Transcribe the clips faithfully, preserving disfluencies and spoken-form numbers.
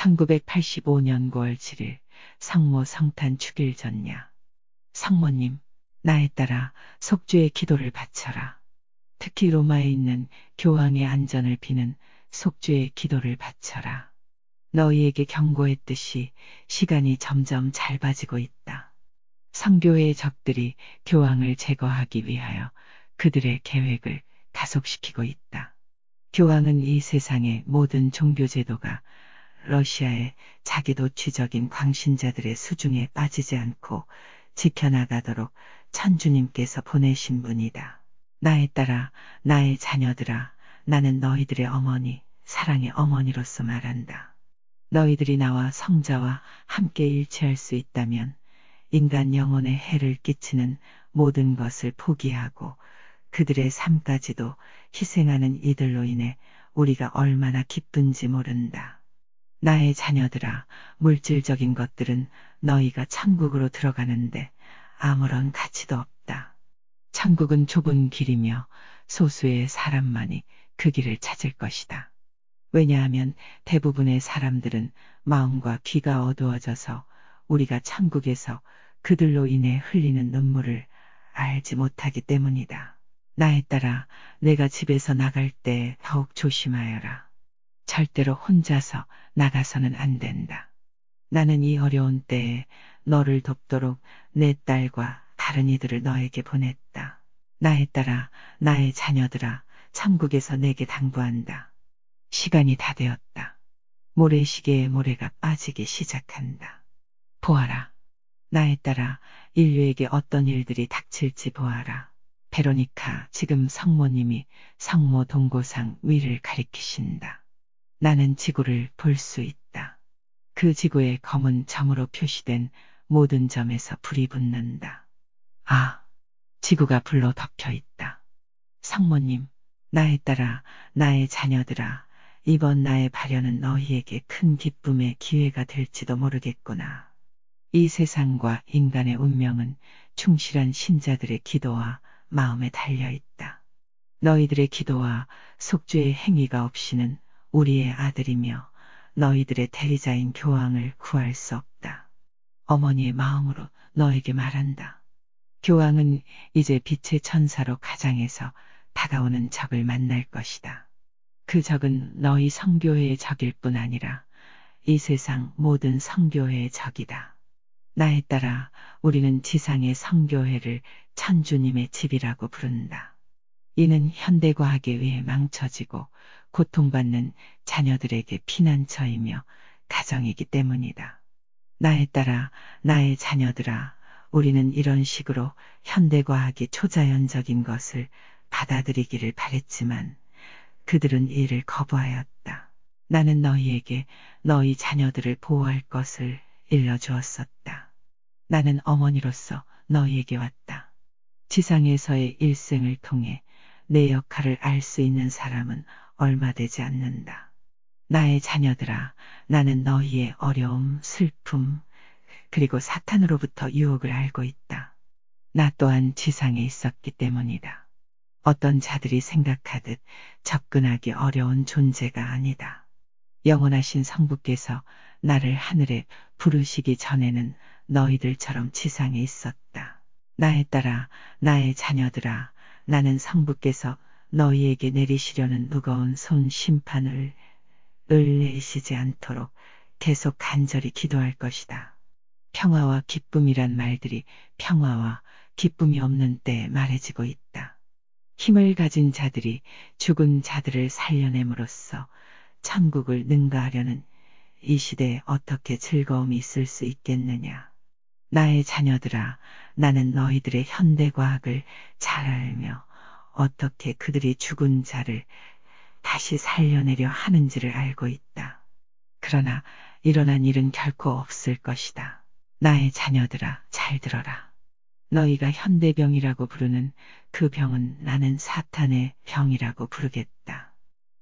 천구백팔십오 년 구월 칠일 성모 성탄 축일 전야. 성모님, 나에 따라 속죄의 기도를 바쳐라. 특히 로마에 있는 교황의 안전을 비는 속죄의 기도를 바쳐라. 너희에게 경고했듯이 시간이 점점 잦아지고 있다. 성교회의 적들이 교황을 제거하기 위하여 그들의 계획을 가속시키고 있다. 교황은 이 세상의 모든 종교 제도가 러시아의 자기 도취적인 광신자들의 수중에 빠지지 않고 지켜나가도록 천주님께서 보내신 분이다. 나에 따라 나의 자녀들아, 나는 너희들의 어머니, 사랑의 어머니로서 말한다. 너희들이 나와 성자와 함께 일치할 수 있다면 인간 영혼에 해를 끼치는 모든 것을 포기하고 그들의 삶까지도 희생하는 이들로 인해 우리가 얼마나 기쁜지 모른다. 나의 자녀들아, 물질적인 것들은 너희가 천국으로 들어가는데 아무런 가치도 없다. 천국은 좁은 길이며 소수의 사람만이 그 길을 찾을 것이다. 왜냐하면 대부분의 사람들은 마음과 귀가 어두워져서 우리가 천국에서 그들로 인해 흘리는 눈물을 알지 못하기 때문이다. 나에 따라 내가 집에서 나갈 때 더욱 조심하여라. 절대로 혼자서 나가서는 안 된다. 나는 이 어려운 때에 너를 돕도록 내 딸과 다른 이들을 너에게 보냈다. 나에 따라 나의 자녀들아, 천국에서 내게 당부한다. 시간이 다 되었다. 모래시계에 모래가 빠지기 시작한다. 보아라. 나에 따라 인류에게 어떤 일들이 닥칠지 보아라. 베로니카, 지금 성모님이 성모 동고상 위를 가리키신다. 나는 지구를 볼 수 있다. 그 지구의 검은 점으로 표시된 모든 점에서 불이 붙는다. 아, 지구가 불로 덮여 있다. 성모님, 나에 따라 나의 자녀들아, 이번 나의 발현은 너희에게 큰 기쁨의 기회가 될지도 모르겠구나. 이 세상과 인간의 운명은 충실한 신자들의 기도와 마음에 달려 있다. 너희들의 기도와 속죄의 행위가 없이는 우리의 아들이며 너희들의 대리자인 교황을 구할 수 없다. 어머니의 마음으로 너에게 말한다. 교황은 이제 빛의 천사로 가장해서 다가오는 적을 만날 것이다. 그 적은 너희 성교회의 적일 뿐 아니라 이 세상 모든 성교회의 적이다. 나에 따라 우리는 지상의 성교회를 천주님의 집이라고 부른다. 이는 현대과학에 의해 망쳐지고 고통받는 자녀들에게 피난처이며 가정이기 때문이다. 나에 따라 나의 자녀들아, 우리는 이런 식으로 현대과학이 초자연적인 것을 받아들이기를 바랬지만 그들은 이를 거부하였다. 나는 너희에게 너희 자녀들을 보호할 것을 일러주었었다. 나는 어머니로서 너희에게 왔다. 지상에서의 일생을 통해 내 역할을 알 수 있는 사람은 얼마 되지 않는다. 나의 자녀들아, 나는 너희의 어려움, 슬픔, 그리고 사탄으로부터 유혹을 알고 있다. 나 또한 지상에 있었기 때문이다. 어떤 자들이 생각하듯 접근하기 어려운 존재가 아니다. 영원하신 성부께서 나를 하늘에 부르시기 전에는 너희들처럼 지상에 있었다. 나에 따라 나의 자녀들아, 나는 성부께서 너희에게 내리시려는 무거운 손 심판을 을내시지 않도록 계속 간절히 기도할 것이다. 평화와 기쁨이란 말들이 평화와 기쁨이 없는 때에 말해지고 있다. 힘을 가진 자들이 죽은 자들을 살려냄으로써 천국을 능가하려는 이 시대에 어떻게 즐거움이 있을 수 있겠느냐. 나의 자녀들아, 나는 너희들의 현대과학을 잘 알며 어떻게 그들이 죽은 자를 다시 살려내려 하는지를 알고 있다. 그러나 일어난 일은 결코 없을 것이다. 나의 자녀들아, 잘 들어라. 너희가 현대병이라고 부르는 그 병은 나는 사탄의 병이라고 부르겠다.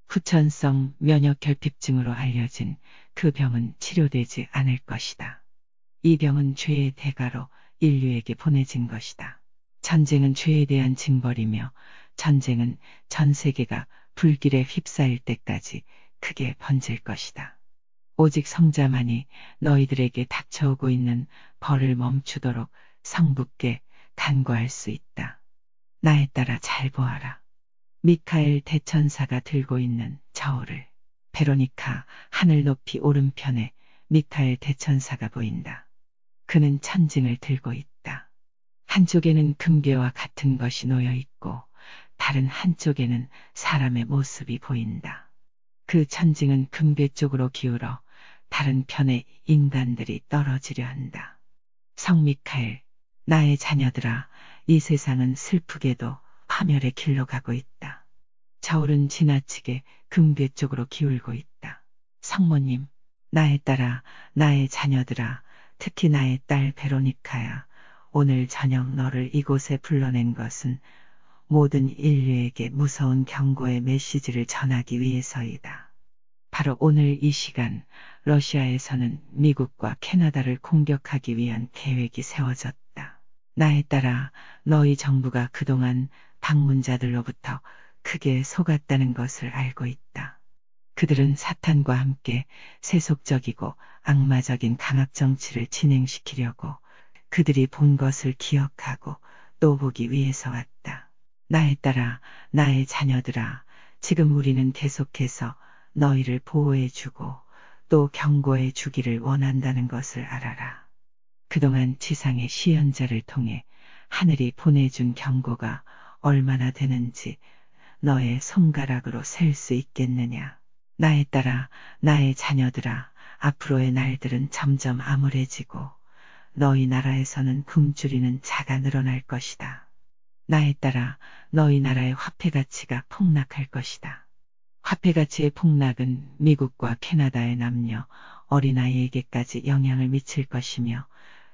후천성 면역결핍증으로 알려진 그 병은 치료되지 않을 것이다. 이 병은 죄의 대가로 인류에게 보내진 것이다. 전쟁은 죄에 대한 징벌이며 전쟁은 전 세계가 불길에 휩싸일 때까지 크게 번질 것이다. 오직 성자만이 너희들에게 닥쳐오고 있는 벌을 멈추도록 성부께 간구할 수 있다. 나에 따라 잘 보아라. 미카엘 대천사가 들고 있는 저울을. 베로니카 하늘 높이 오른편에 미카엘 대천사가 보인다. 그는 천징을 들고 있다. 한쪽에는 금괴와 같은 것이 놓여 있고 다른 한쪽에는 사람의 모습이 보인다. 그 천징은 금괴 쪽으로 기울어 다른 편에 인간들이 떨어지려 한다. 성 미카엘, 나의 자녀들아, 이 세상은 슬프게도 파멸의 길로 가고 있다. 저울은 지나치게 금괴 쪽으로 기울고 있다. 성모님, 나의 딸아, 나의 자녀들아, 특히 나의 딸 베로니카야, 오늘 저녁 너를 이곳에 불러낸 것은 모든 인류에게 무서운 경고의 메시지를 전하기 위해서이다. 바로 오늘 이 시간 러시아에서는 미국과 캐나다를 공격하기 위한 계획이 세워졌다. 나에 따라 너희 정부가 그동안 방문자들로부터 크게 속았다는 것을 알고 있다. 그들은 사탄과 함께 세속적이고 악마적인 강압 정치를 진행시키려고 그들이 본 것을 기억하고 또 보기 위해서 왔다. 나에 따라 나의 자녀들아, 지금 우리는 계속해서 너희를 보호해주고 또 경고해 주기를 원한다는 것을 알아라. 그동안 지상의 시연자를 통해 하늘이 보내준 경고가 얼마나 되는지 너의 손가락으로 셀 수 있겠느냐. 나에 따라 나의 자녀들아, 앞으로의 날들은 점점 암울해지고 너희 나라에서는 굶주리는 자가 늘어날 것이다. 나에 따라 너희 나라의 화폐 가치가 폭락할 것이다. 화폐 가치의 폭락은 미국과 캐나다의 남녀, 어린아이에게까지 영향을 미칠 것이며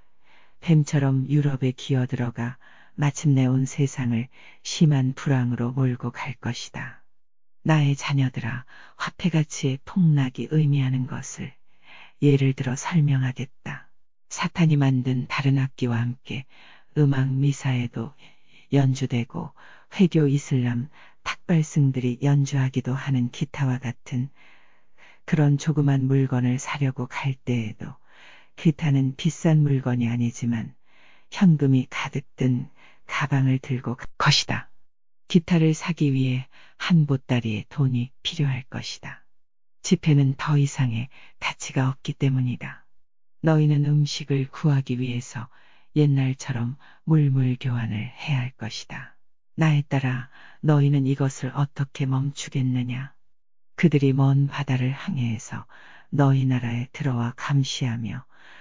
뱀처럼 유럽에 기어들어가 마침내 온 세상을 심한 불황으로 몰고 갈 것이다. 나의 자녀들아, 화폐 가치의 폭락이 의미하는 것을 예를 들어 설명하겠다. 사탄이 만든 다른 악기와 함께 음악 미사에도 연주되고 회교 이슬람 탁발승들이 연주하기도 하는 기타와 같은 그런 조그만 물건을 사려고 갈 때에도 기타는 비싼 물건이 아니지만 현금이 가득 든 가방을 들고 갈 것이다. 기타를 사기 위해 한 보따리의 돈이 필요할 것이다. 지폐는 더 이상의 가치가 없기 때문이다. 너희는 음식을 구하기 위해서 옛날처럼 물물 교환을 해야 할 것이다. 나에 따라 너희는 이것을 어떻게 멈추겠느냐? 그들이 먼 바다를 항해해서 너희 나라에 들어와 감시하며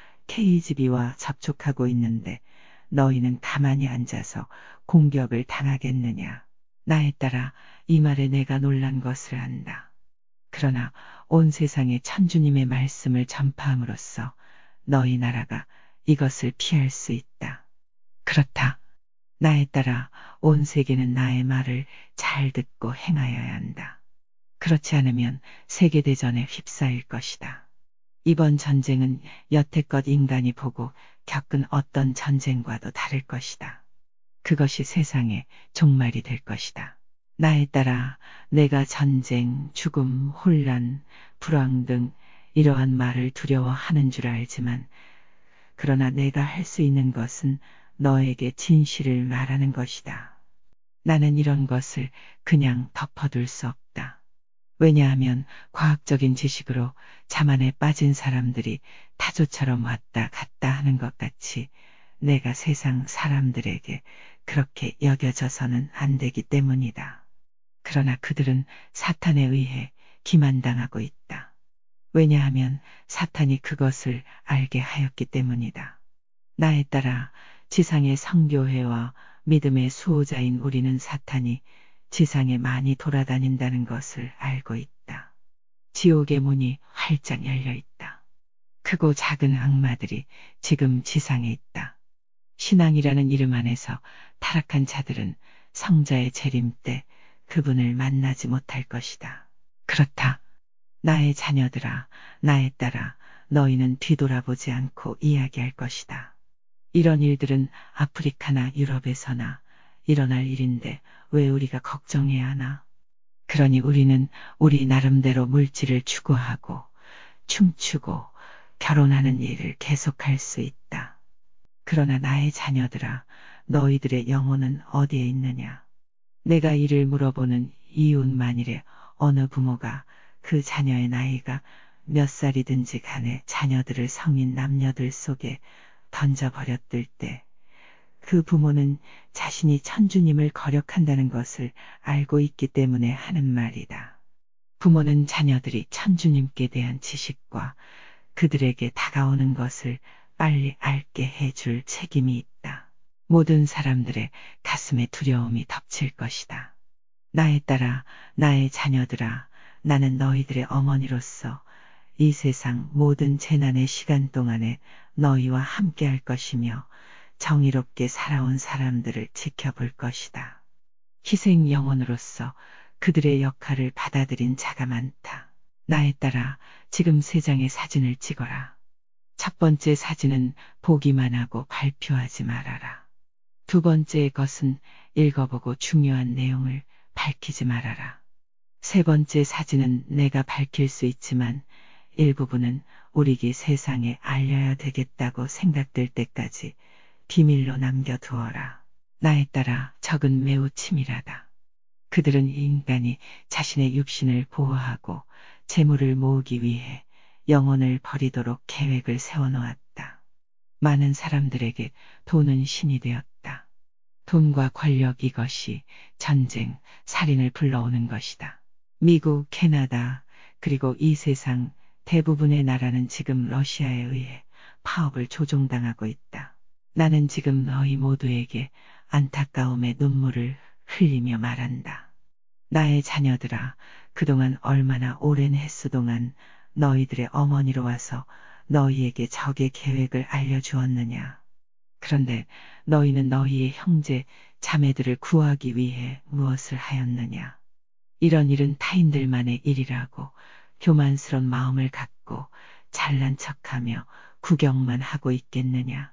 케이지비와 접촉하고 있는데 너희는 가만히 앉아서 공격을 당하겠느냐? 나에 따라 이 말에 내가 놀란 것을 안다. 그러나 온 세상에 천주님의 말씀을 전파함으로써 너희 나라가 이것을 피할 수 있다. 그렇다. 나에 따라 온 세계는 나의 말을 잘 듣고 행하여야 한다. 그렇지 않으면 세계대전에 휩싸일 것이다. 이번 전쟁은 여태껏 인간이 보고 겪은 어떤 전쟁과도 다를 것이다. 그것이 세상의 종말이 될 것이다. 나에 따라 내가 전쟁, 죽음, 혼란, 불황 등 이러한 말을 두려워하는 줄 알지만 그러나 내가 할 수 있는 것은 너에게 진실을 말하는 것이다. 나는 이런 것을 그냥 덮어둘 수 없다. 왜냐하면 과학적인 지식으로 자만에 빠진 사람들이 타조처럼 왔다 갔다 하는 것 같이 내가 세상 사람들에게 그렇게 여겨져서는 안 되기 때문이다. 그러나 그들은 사탄에 의해 기만당하고 있다. 왜냐하면 사탄이 그것을 알게 하였기 때문이다. 나에 따라 지상의 성교회와 믿음의 수호자인 우리는 사탄이 지상에 많이 돌아다닌다는 것을 알고 있다. 지옥의 문이 활짝 열려 있다. 크고 작은 악마들이 지금 지상에 있다. 신앙이라는 이름 안에서 타락한 자들은 성자의 재림 때 그분을 만나지 못할 것이다. 그렇다. 나의 자녀들아, 나에 따라 너희는 뒤돌아보지 않고 이야기할 것이다. 이런 일들은 아프리카나 유럽에서나 일어날 일인데 왜 우리가 걱정해야 하나? 그러니 우리는 우리 나름대로 물질을 추구하고 춤추고 결혼하는 일을 계속할 수 있다. 그러나 나의 자녀들아, 너희들의 영혼은 어디에 있느냐? 내가 이를 물어보는 이유는 만일에 어느 부모가 그 자녀의 나이가 몇 살이든지 간에 자녀들을 성인 남녀들 속에 던져버렸을 때 그 부모는 자신이 천주님을 거력한다는 것을 알고 있기 때문에 하는 말이다. 부모는 자녀들이 천주님께 대한 지식과 그들에게 다가오는 것을 빨리 알게 해줄 책임이 있다. 모든 사람들의 가슴에 두려움이 덮칠 것이다. 나에 따라 나의 자녀들아, 나는 너희들의 어머니로서 이 세상 모든 재난의 시간 동안에 너희와 함께 할 것이며 정의롭게 살아온 사람들을 지켜볼 것이다. 희생 영혼으로서 그들의 역할을 받아들인 자가 많다. 나에 따라 지금 세 장의 사진을 찍어라. 첫 번째 사진은 보기만 하고 발표하지 말아라. 두 번째 것은 읽어보고 중요한 내용을 밝히지 말아라. 세 번째 사진은 내가 밝힐 수 있지만 일부분은 우리기 세상에 알려야 되겠다고 생각될 때까지 비밀로 남겨두어라. 나에 따라 적은 매우 치밀하다. 그들은 인간이 자신의 육신을 보호하고 재물을 모으기 위해 영혼을 버리도록 계획을 세워놓았다. 많은 사람들에게 돈은 신이 되었다. 돈과 권력, 이것이 전쟁, 살인을 불러오는 것이다. 미국, 캐나다, 그리고 이 세상 대부분의 나라는 지금 러시아에 의해 파업을 조종당하고 있다. 나는 지금 너희 모두에게 안타까움의 눈물을 흘리며 말한다. 나의 자녀들아, 그동안 얼마나 오랜 햇수 동안 너희들의 어머니로 와서 너희에게 적의 계획을 알려주었느냐. 그런데 너희는 너희의 형제, 자매들을 구하기 위해 무엇을 하였느냐. 이런 일은 타인들만의 일이라고 교만스런 마음을 갖고 잘난 척하며 구경만 하고 있겠느냐.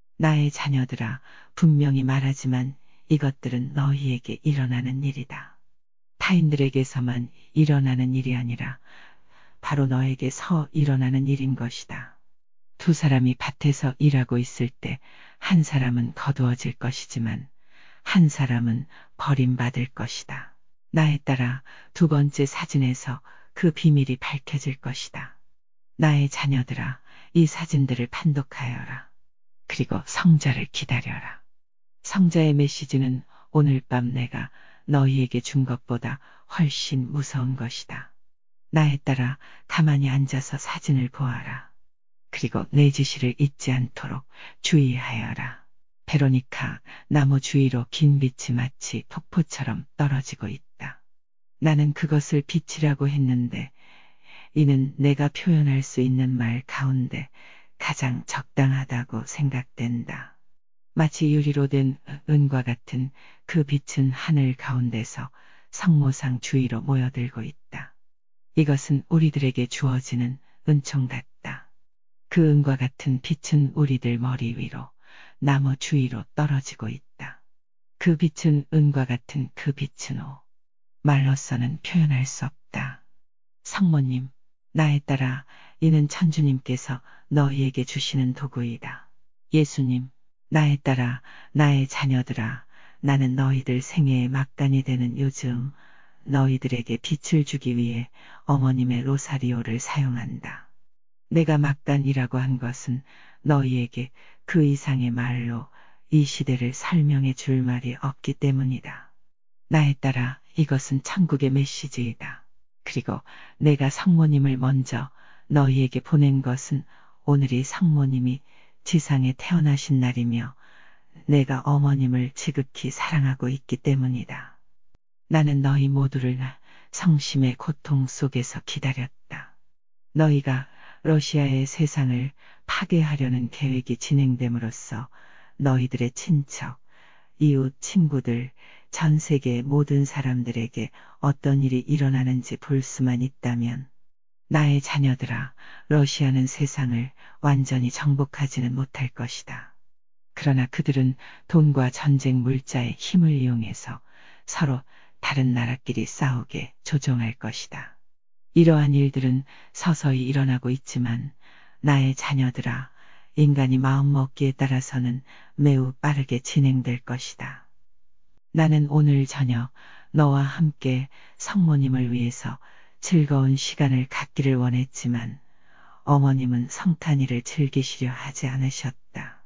나의 자녀들아, 분명히 말하지만 이것들은 너희에게 일어나는 일이다. 타인들에게서만 일어나는 일이 아니라 바로 너에게서 일어나는 일인 것이다. 두 사람이 밭에서 일하고 있을 때 한 사람은 거두어질 것이지만 한 사람은 버림받을 것이다. 나에 따라 두 번째 사진에서 그 비밀이 밝혀질 것이다. 나의 자녀들아, 이 사진들을 판독하여라. 그리고 성자를 기다려라. 성자의 메시지는 오늘 밤 내가 너희에게 준 것보다 훨씬 무서운 것이다. 나에 따라 가만히 앉아서 사진을 보아라. 그리고 내 지시를 잊지 않도록 주의하여라. 베로니카, 나무 주위로 긴 빛이 마치 폭포처럼 떨어지고 있다. 나는 그것을 빛이라고 했는데 이는 내가 표현할 수 있는 말 가운데 가장 적당하다고 생각된다. 마치 유리로 된 은과 같은 그 빛은 하늘 가운데서 성모상 주위로 모여들고 있다. 이것은 우리들에게 주어지는 은총 같다. 그 은과 같은 빛은 우리들 머리 위로, 나무 주위로 떨어지고 있다. 그 빛은 은과 같은 그 빛은 오. 말로서는 표현할 수 없다. 성모님, 나에 따라 이는 천주님께서 너희에게 주시는 도구이다. 예수님, 나에 따라 나의 자녀들아, 나는 너희들 생애의 막간이 되는 요즘 너희들에게 빛을 주기 위해 어머님의 로사리오를 사용한다. 내가 막간이라고 한 것은 너희에게 그 이상의 말로 이 시대를 설명해 줄 말이 없기 때문이다. 나에 따라 이것은 천국의 메시지이다. 그리고 내가 성모님을 먼저 너희에게 보낸 것은 오늘이 성모님이 지상에 태어나신 날이며 내가 어머님을 지극히 사랑하고 있기 때문이다. 나는 너희 모두를 성심의 고통 속에서 기다렸다. 너희가 러시아의 세상을 파괴하려는 계획이 진행됨으로써 너희들의 친척, 이웃, 친구들, 전 세계의 모든 사람들에게 어떤 일이 일어나는지 볼 수만 있다면 나의 자녀들아, 러시아는 세상을 완전히 정복하지는 못할 것이다. 그러나 그들은 돈과 전쟁 물자의 힘을 이용해서 서로 다른 나라끼리 싸우게 조종할 것이다. 이러한 일들은 서서히 일어나고 있지만 나의 자녀들아, 인간이 마음먹기에 따라서는 매우 빠르게 진행될 것이다. 나는 오늘 저녁 너와 함께 성모님을 위해서 즐거운 시간을 갖기를 원했지만 어머님은 성탄이를 즐기시려 하지 않으셨다.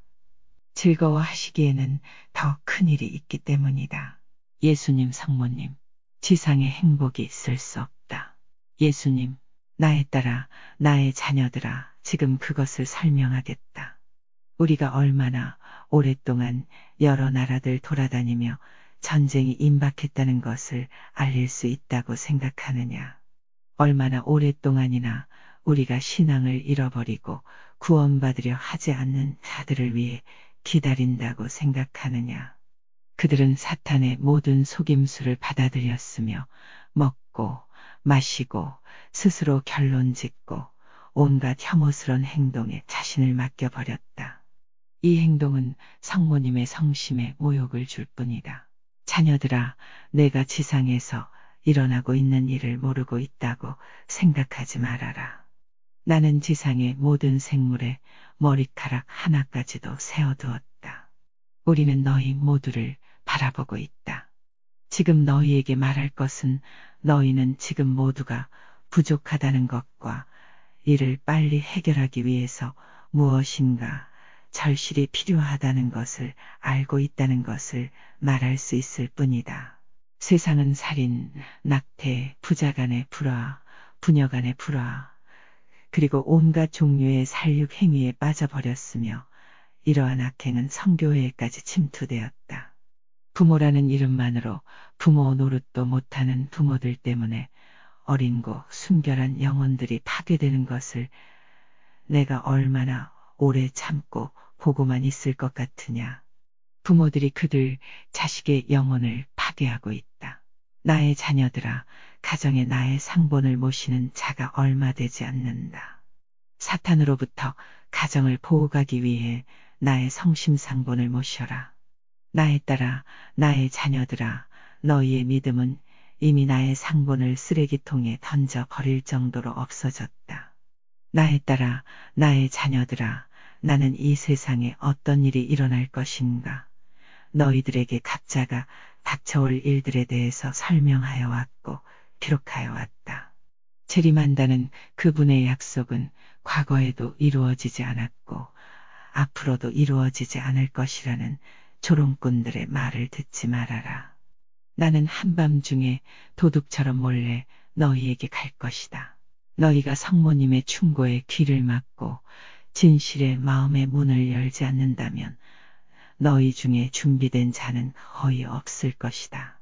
즐거워하시기에는 더 큰 일이 있기 때문이다. 예수님 성모님, 지상의 행복이 있을 수 없다. 예수님, 나에 따라 나의 자녀들아, 지금 그것을 설명하겠다. 우리가 얼마나 오랫동안 여러 나라들 돌아다니며 전쟁이 임박했다는 것을 알릴 수 있다고 생각하느냐. 얼마나 오랫동안이나 우리가 신앙을 잃어버리고 구원받으려 하지 않는 자들을 위해 기다린다고 생각하느냐. 그들은 사탄의 모든 속임수를 받아들였으며 먹고 마시고 스스로 결론 짓고 온갖 혐오스런 행동에 자신을 맡겨버렸다. 이 행동은 성모님의 성심에 모욕을 줄 뿐이다. 자녀들아, 내가 지상에서 일어나고 있는 일을 모르고 있다고 생각하지 말아라. 나는 지상의 모든 생물에 머리카락 하나까지도 세워두었다. 우리는 너희 모두를 바라보고 있다. 지금 너희에게 말할 것은 너희는 지금 모두가 부족하다는 것과 이를 빨리 해결하기 위해서 무엇인가 절실히 필요하다는 것을 알고 있다는 것을 말할 수 있을 뿐이다. 세상은 살인, 낙태, 부자간의 불화, 부녀간의 불화, 그리고 온갖 종류의 살육 행위에 빠져버렸으며 이러한 악행은 성교회에까지 침투되었다. 부모라는 이름만으로 부모 노릇도 못하는 부모들 때문에 어린고 순결한 영혼들이 파괴되는 것을 내가 얼마나 오래 참고 보고만 있을 것 같으냐. 부모들이 그들 자식의 영혼을 파괴하고 있다. 나의 자녀들아, 가정에 나의 상본을 모시는 자가 얼마 되지 않는다. 사탄으로부터 가정을 보호하기 위해 나의 성심상본을 모셔라. 나에 따라 나의 자녀들아, 너희의 믿음은 이미 나의 상본을 쓰레기통에 던져 버릴 정도로 없어졌다. 나에 따라 나의 자녀들아, 나는 이 세상에 어떤 일이 일어날 것인가, 너희들에게 각자가 닥쳐올 일들에 대해서 설명하여 왔고 기록하여 왔다. 재림한다는 그분의 약속은 과거에도 이루어지지 않았고 앞으로도 이루어지지 않을 것이라는 조롱꾼들의 말을 듣지 말아라. 나는 한밤중에 도둑처럼 몰래 너희에게 갈 것이다. 너희가 성모님의 충고에 귀를 막고 진실의 마음의 문을 열지 않는다면 너희 중에 준비된 자는 거의 없을 것이다.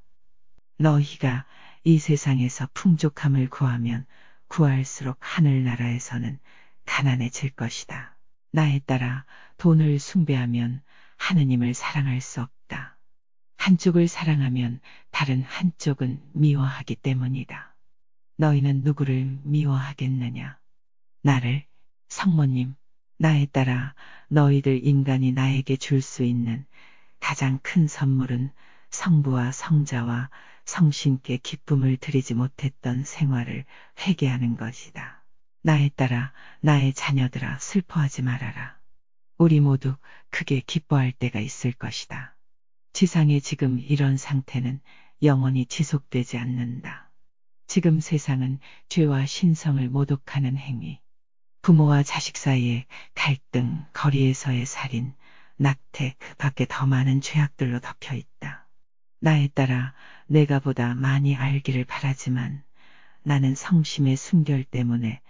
너희가 이 세상에서 풍족함을 구하면 구할수록 하늘나라에서는 가난해질 것이다. 나에 따라 돈을 숭배하면 하느님을 사랑할 수 없다. 한쪽을 사랑하면 다른 한쪽은 미워하기 때문이다. 너희는 누구를 미워하겠느냐? 나를, 성모님. 나에 따라 너희들 인간이 나에게 줄 수 있는 가장 큰 선물은 성부와 성자와 성신께 기쁨을 드리지 못했던 생활을 회개하는 것이다. 나에 따라 나의 자녀들아, 슬퍼하지 말아라. 우리 모두 크게 기뻐할 때가 있을 것이다. 지상에 지금 이런 상태는 영원히 지속되지 않는다. 지금 세상은 죄와 신성을 모독하는 행위, 부모와 자식 사이의 갈등, 거리에서의 살인, 낙태, 그 밖에 더 많은 죄악들로 덮여 있다. 나에 따라 내가 보다 많이 알기를 바라지만 나는 성심의 순결 때문에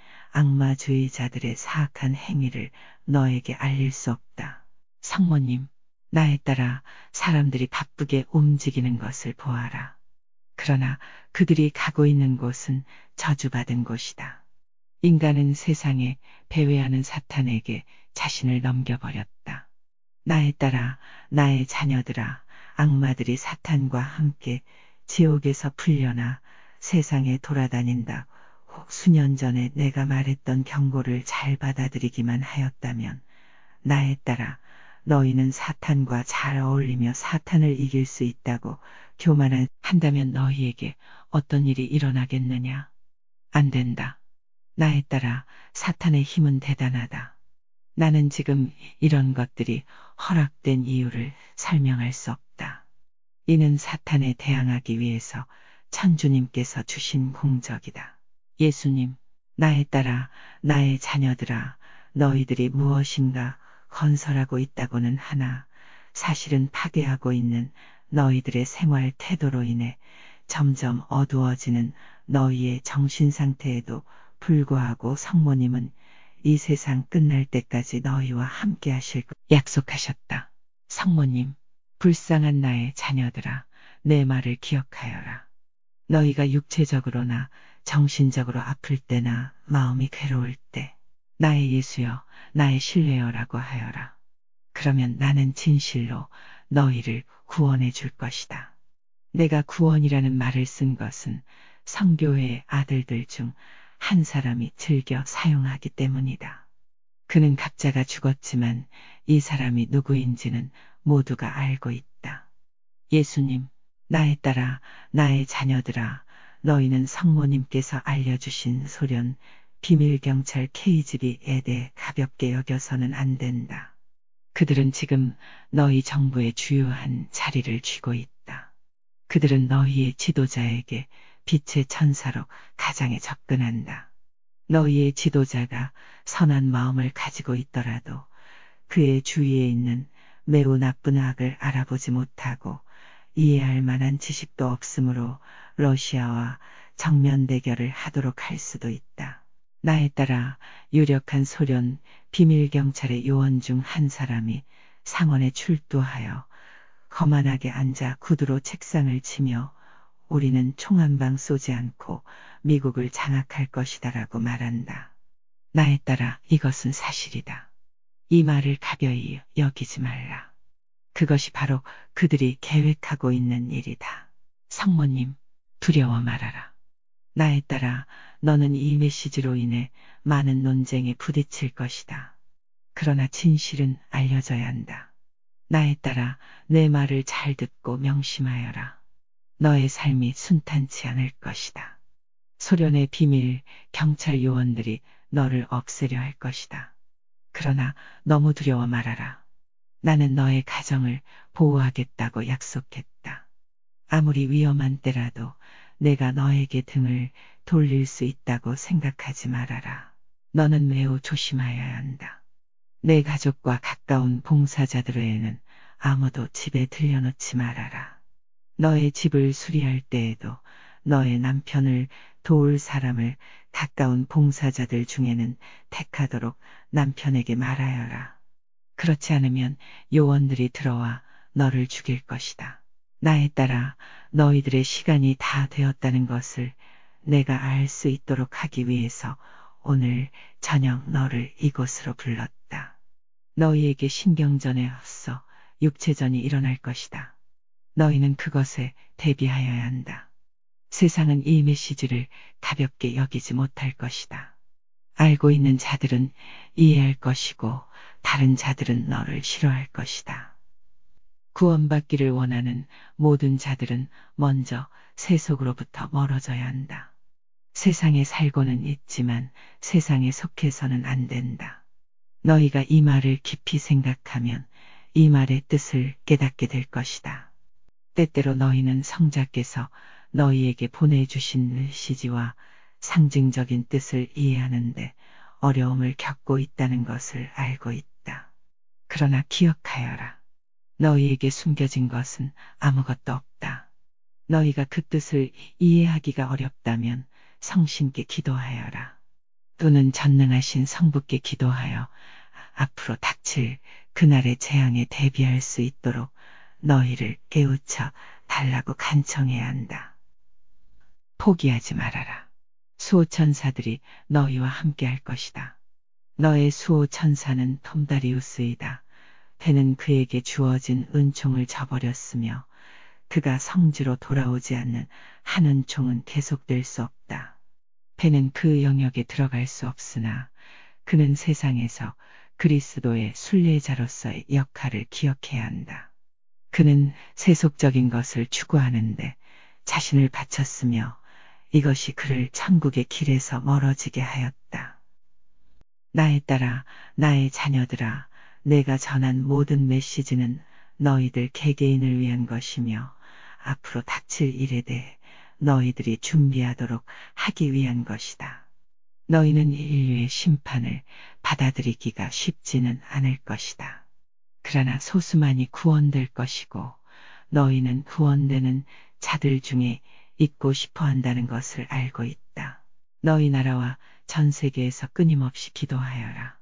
악마주의자들의 사악한 행위를 너에게 알릴 수 없다. 성모님, 나에 따라 사람들이 바쁘게 움직이는 것을 보아라. 그러나 그들이 가고 있는 곳은 저주받은 곳이다. 인간은 세상에 배회하는 사탄에게 자신을 넘겨버렸다. 나에 따라 나의 자녀들아, 악마들이 사탄과 함께 지옥에서 풀려나 세상에 돌아다닌다. 혹 수년 전에 내가 말했던 경고를 잘 받아들이기만 하였다면 나에 따라 너희는 사탄과 잘 어울리며 사탄을 이길 수 있다고 교만한다면 너희에게 어떤 일이 일어나겠느냐? 안 된다. 나에 따라 사탄의 힘은 대단하다. 나는 지금 이런 것들이 허락된 이유를 설명할 수 없다. 이는 사탄에 대항하기 위해서 천주님께서 주신 공적이다. 예수님, 나에 따라 나의 자녀들아, 너희들이 무엇인가 건설하고 있다고는 하나 사실은 파괴하고 있는 너희들의 생활 태도로 인해 점점 어두워지는 너희의 정신 상태에도 불구하고 성모님은 이 세상 끝날 때까지 너희와 함께 하실 것 약속하셨다. 성모님, 불쌍한 나의 자녀들아, 내 말을 기억하여라. 너희가 육체적으로나 정신적으로 아플 때나 마음이 괴로울 때, 나의 예수여, 나의 신뢰여라고 하여라. 그러면 나는 진실로 너희를 구원해 줄 것이다. 내가 구원이라는 말을 쓴 것은 성교회의 아들들 중 한 사람이 즐겨 사용하기 때문이다. 그는 각자가 죽었지만 이 사람이 누구인지는 모두가 알고 있다. 예수님, 나에 따라 나의 자녀들아, 너희는 성모님께서 알려주신 소련 비밀경찰 케이지비에 대해 가볍게 여겨서는 안 된다. 그들은 지금 너희 정부의 주요한 자리를 쥐고 있다. 그들은 너희의 지도자에게 빛의 천사로 가장에 접근한다. 너희의 지도자가 선한 마음을 가지고 있더라도 그의 주위에 있는 매우 나쁜 악을 알아보지 못하고 이해할 만한 지식도 없으므로 러시아와 정면 대결을 하도록 할 수도 있다. 나에 따라 유력한 소련 비밀경찰의 요원 중 한 사람이 상원에 출두하여 거만하게 앉아 구두로 책상을 치며 우리는 총 한 방 쏘지 않고 미국을 장악할 것이다라고 말한다. 나에 따라 이것은 사실이다. 이 말을 가벼이 여기지 말라. 그것이 바로 그들이 계획하고 있는 일이다. 성모님, 두려워 말아라. 나에 따라 너는 이 메시지로 인해 많은 논쟁에 부딪힐 것이다. 그러나 진실은 알려져야 한다. 나에 따라 내 말을 잘 듣고 명심하여라. 너의 삶이 순탄치 않을 것이다. 소련의 비밀 경찰 요원들이 너를 없애려 할 것이다. 그러나 너무 두려워 말아라. 나는 너의 가정을 보호하겠다고 약속했다. 아무리 위험한 때라도 내가 너에게 등을 돌릴 수 있다고 생각하지 말아라. 너는 매우 조심하여야 한다. 내 가족과 가까운 봉사자들 외에는 아무도 집에 들여놓지 말아라. 너의 집을 수리할 때에도 너의 남편을 도울 사람을 가까운 봉사자들 중에는 택하도록 남편에게 말하여라. 그렇지 않으면 요원들이 들어와 너를 죽일 것이다. 나에 따라 너희들의 시간이 다 되었다는 것을 내가 알 수 있도록 하기 위해서 오늘 저녁 너를 이곳으로 불렀다. 너희에게 신경전에 앞서 육체전이 일어날 것이다. 너희는 그것에 대비하여야 한다. 세상은 이 메시지를 가볍게 여기지 못할 것이다. 알고 있는 자들은 이해할 것이고 다른 자들은 너를 싫어할 것이다. 구원받기를 원하는 모든 자들은 먼저 세속으로부터 멀어져야 한다. 세상에 살고는 있지만 세상에 속해서는 안 된다. 너희가 이 말을 깊이 생각하면 이 말의 뜻을 깨닫게 될 것이다. 때때로 너희는 성자께서 너희에게 보내주신 메시지와 상징적인 뜻을 이해하는데 어려움을 겪고 있다는 것을 알고 있다. 그러나 기억하여라. 너희에게 숨겨진 것은 아무것도 없다. 너희가 그 뜻을 이해하기가 어렵다면 성신께 기도하여라. 또는 전능하신 성부께 기도하여 앞으로 닥칠 그날의 재앙에 대비할 수 있도록 너희를 깨우쳐 달라고 간청해야 한다. 포기하지 말아라. 수호천사들이 너희와 함께 할 것이다. 너의 수호천사는 톰다리우스이다. 배는 그에게 주어진 은총을 저버렸으며 그가 성지로 돌아오지 않는 한 은총은 계속될 수 없다. 배는 그 영역에 들어갈 수 없으나 그는 세상에서 그리스도의 순례자로서의 역할을 기억해야 한다. 그는 세속적인 것을 추구하는데 자신을 바쳤으며 이것이 그를 천국의 길에서 멀어지게 하였다. 나의 딸아, 나의 자녀들아, 내가 전한 모든 메시지는 너희들 개개인을 위한 것이며 앞으로 닥칠 일에 대해 너희들이 준비하도록 하기 위한 것이다. 너희는 인류의 심판을 받아들이기가 쉽지는 않을 것이다. 그러나 소수만이 구원될 것이고 너희는 구원되는 자들 중에 있고 싶어 한다는 것을 알고 있다. 너희 나라와 전 세계에서 끊임없이 기도하여라.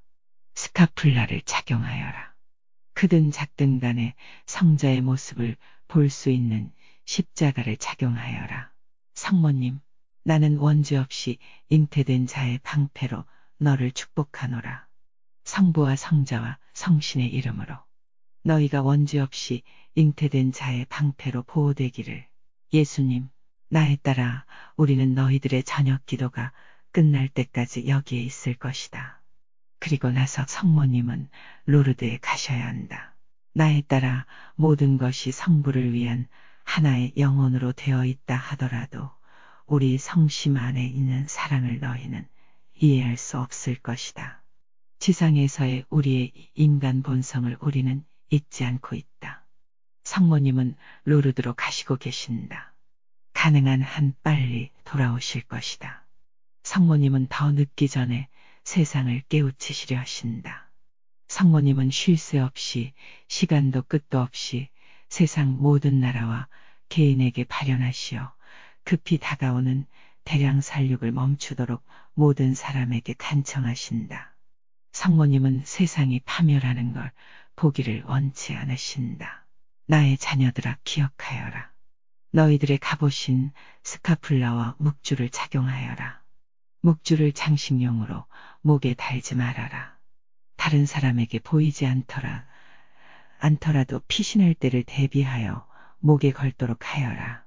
스카플라를 착용하여라. 크든 작든 간에 성자의 모습을 볼 수 있는 십자가를 착용하여라. 성모님, 나는 원죄 없이 잉태된 자의 방패로 너를 축복하노라. 성부와 성자와 성신의 이름으로 너희가 원죄 없이 잉태된 자의 방패로 보호되기를. 예수님, 나의 딸아, 우리는 너희들의 저녁 기도가 끝날 때까지 여기에 있을 것이다. 그리고 나서 성모님은 로르드에 가셔야 한다. 나의 딸아, 모든 것이 성부를 위한 하나의 영혼으로 되어 있다 하더라도 우리 성심 안에 있는 사랑을 너희는 이해할 수 없을 것이다. 지상에서의 우리의 인간 본성을 우리는 잊지 않고 있다. 성모님은 로르드로 가시고 계신다. 가능한 한 빨리 돌아오실 것이다. 성모님은 더 늦기 전에 세상을 깨우치시려 하신다. 성모님은 쉴 새 없이 시간도 끝도 없이 세상 모든 나라와 개인에게 발현하시어 급히 다가오는 대량 살육을 멈추도록 모든 사람에게 간청하신다. 성모님은 세상이 파멸하는 걸 보기를 원치 않으신다. 나의 자녀들아, 기억하여라. 너희들의 갑옷인 스카플라와 묵주를 착용하여라. 묵주를 장식용으로 목에 달지 말아라. 다른 사람에게 보이지 않더라. 않더라도 피신할 때를 대비하여 목에 걸도록 하여라.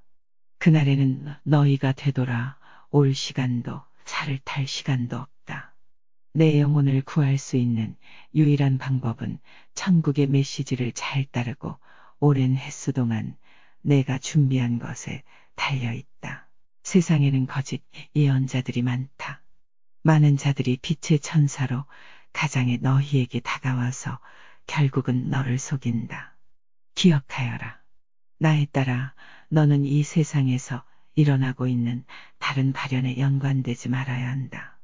그날에는 너희가 되돌아 올 시간도 살을 탈 시간도 없다. 내 영혼을 구할 수 있는 유일한 방법은 천국의 메시지를 잘 따르고 오랜 햇수 동안 내가 준비한 것에 달려있다. 세상에는 거짓 예언자들이 많다. 많은 자들이 빛의 천사로 가장에 너희에게 다가와서 결국은 너를 속인다. 기억하여라. 나의 딸아, 너는 이 세상에서 일어나고 있는 다른 발현에 연관되지 말아야 한다.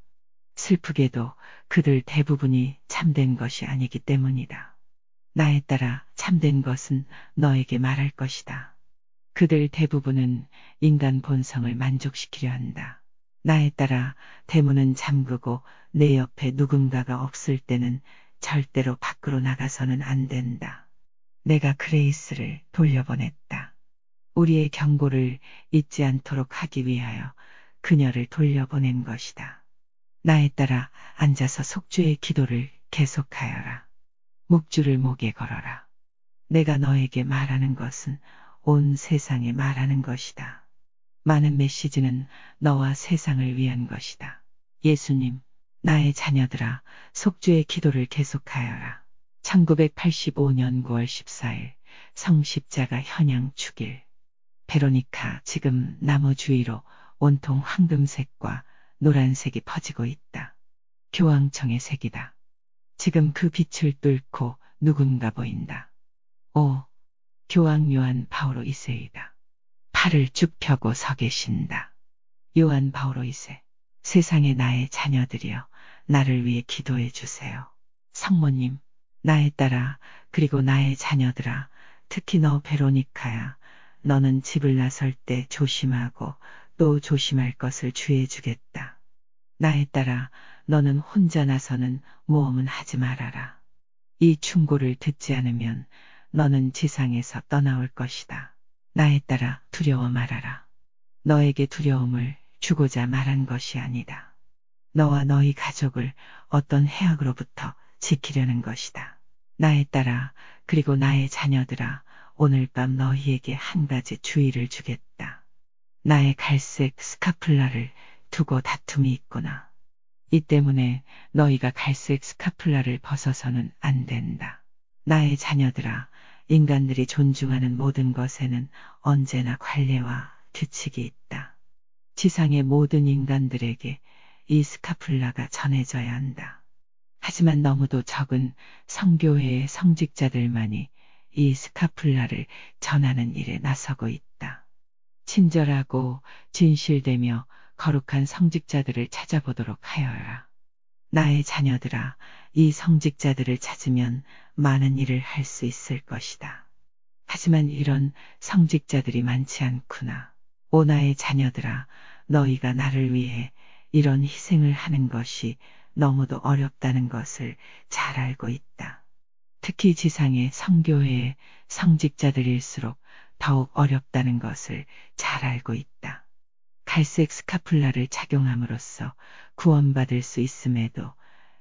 슬프게도 그들 대부분이 참된 것이 아니기 때문이다. 나의 딸아, 참된 것은 너에게 말할 것이다. 그들 대부분은 인간 본성을 만족시키려 한다. 나의 딸아, 대문은 잠그고 내 옆에 누군가가 없을 때는 절대로 밖으로 나가서는 안 된다. 내가 그레이스를 돌려보냈다. 우리의 경고를 잊지 않도록 하기 위하여 그녀를 돌려보낸 것이다. 나의 딸아, 앉아서 속주의 기도를 계속하여라. 묵주를 목에 걸어라. 내가 너에게 말하는 것은 온 세상에 말하는 것이다. 많은 메시지는 너와 세상을 위한 것이다. 예수님, 나의 자녀들아, 속주의 기도를 계속하여라. 천구백팔십오 년 구월 십사일 성십자가 현양 축일. 베로니카, 지금 나무 주위로 온통 황금색과 노란색이 퍼지고 있다. 교황청의 색이다. 지금 그 빛을 뚫고 누군가 보인다. 오, 교황 요한 바오로 이 세이다. 팔을 쭉 펴고 서 계신다. 요한 바오로 이 세, 세상의 나의 자녀들이여, 나를 위해 기도해 주세요. 성모님, 나의 딸아, 그리고 나의 자녀들아, 특히 너 베로니카야, 너는 집을 나설 때 조심하고 또 조심할 것을 주의해 주겠다. 나의 딸아, 너는 혼자 나서는 모험은 하지 말아라. 이 충고를 듣지 않으면 너는 지상에서 떠나올 것이다. 나의 딸아, 두려워 말아라. 너에게 두려움을 주고자 말한 것이 아니다. 너와 너희 가족을 어떤 해악으로부터 지키려는 것이다. 나의 딸아, 그리고 나의 자녀들아, 오늘 밤 너희에게 한 가지 주의를 주겠다. 나의 갈색 스카플라를 두고 다툼이 있구나. 이 때문에 너희가 갈색 스카플라를 벗어서는 안 된다. 나의 자녀들아, 인간들이 존중하는 모든 것에는 언제나 관례와 규칙이 있다. 지상의 모든 인간들에게 이 스카플라가 전해져야 한다. 하지만 너무도 적은 성교회의 성직자들만이 이 스카플라를 전하는 일에 나서고 있다. 친절하고 진실되며 거룩한 성직자들을 찾아보도록 하여라. 나의 자녀들아, 이 성직자들을 찾으면 많은 일을 할 수 있을 것이다. 하지만 이런 성직자들이 많지 않구나. 오 나의 자녀들아, 너희가 나를 위해 이런 희생을 하는 것이 너무도 어렵다는 것을 잘 알고 있다. 특히 지상의 성교회의 성직자들일수록 더욱 어렵다는 것을 잘 알고 있다. 갈색 스카플라를 착용함으로써 구원받을 수 있음에도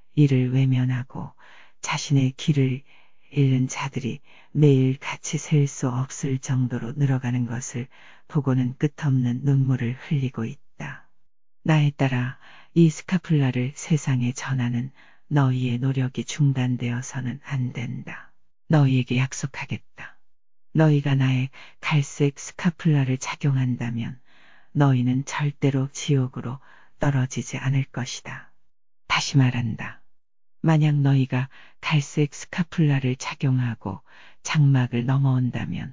이를 외면하고 자신의 길을 잃는 자들이 매일 같이 셀 수 없을 정도로 늘어가는 것을 보고는 끝없는 눈물을 흘리고 있다. 나에 따라 이 스카플라를 세상에 전하는 너희의 노력이 중단되어서는 안 된다. 너희에게 약속하겠다. 너희가 나의 갈색 스카플라를 착용한다면 너희는 절대로 지옥으로 떨어지지 않을 것이다. 다시 말한다. 만약 너희가 갈색 스카플라를 착용하고 장막을 넘어온다면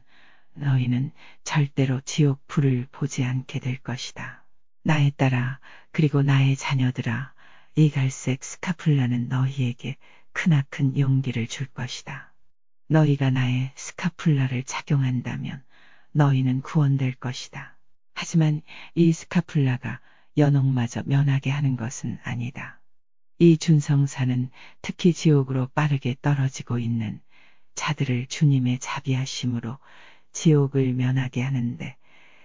너희는 절대로 지옥 불을 보지 않게 될 것이다. 나에 따라, 그리고 나의 자녀들아, 이 갈색 스카플라는 너희에게 크나큰 용기를 줄 것이다. 너희가 나의 스카플라를 착용한다면 너희는 구원될 것이다. 하지만 이 스카플라가 연옥마저 면하게 하는 것은 아니다. 이 준성사는 특히 지옥으로 빠르게 떨어지고 있는 자들을 주님의 자비하심으로 지옥을 면하게 하는데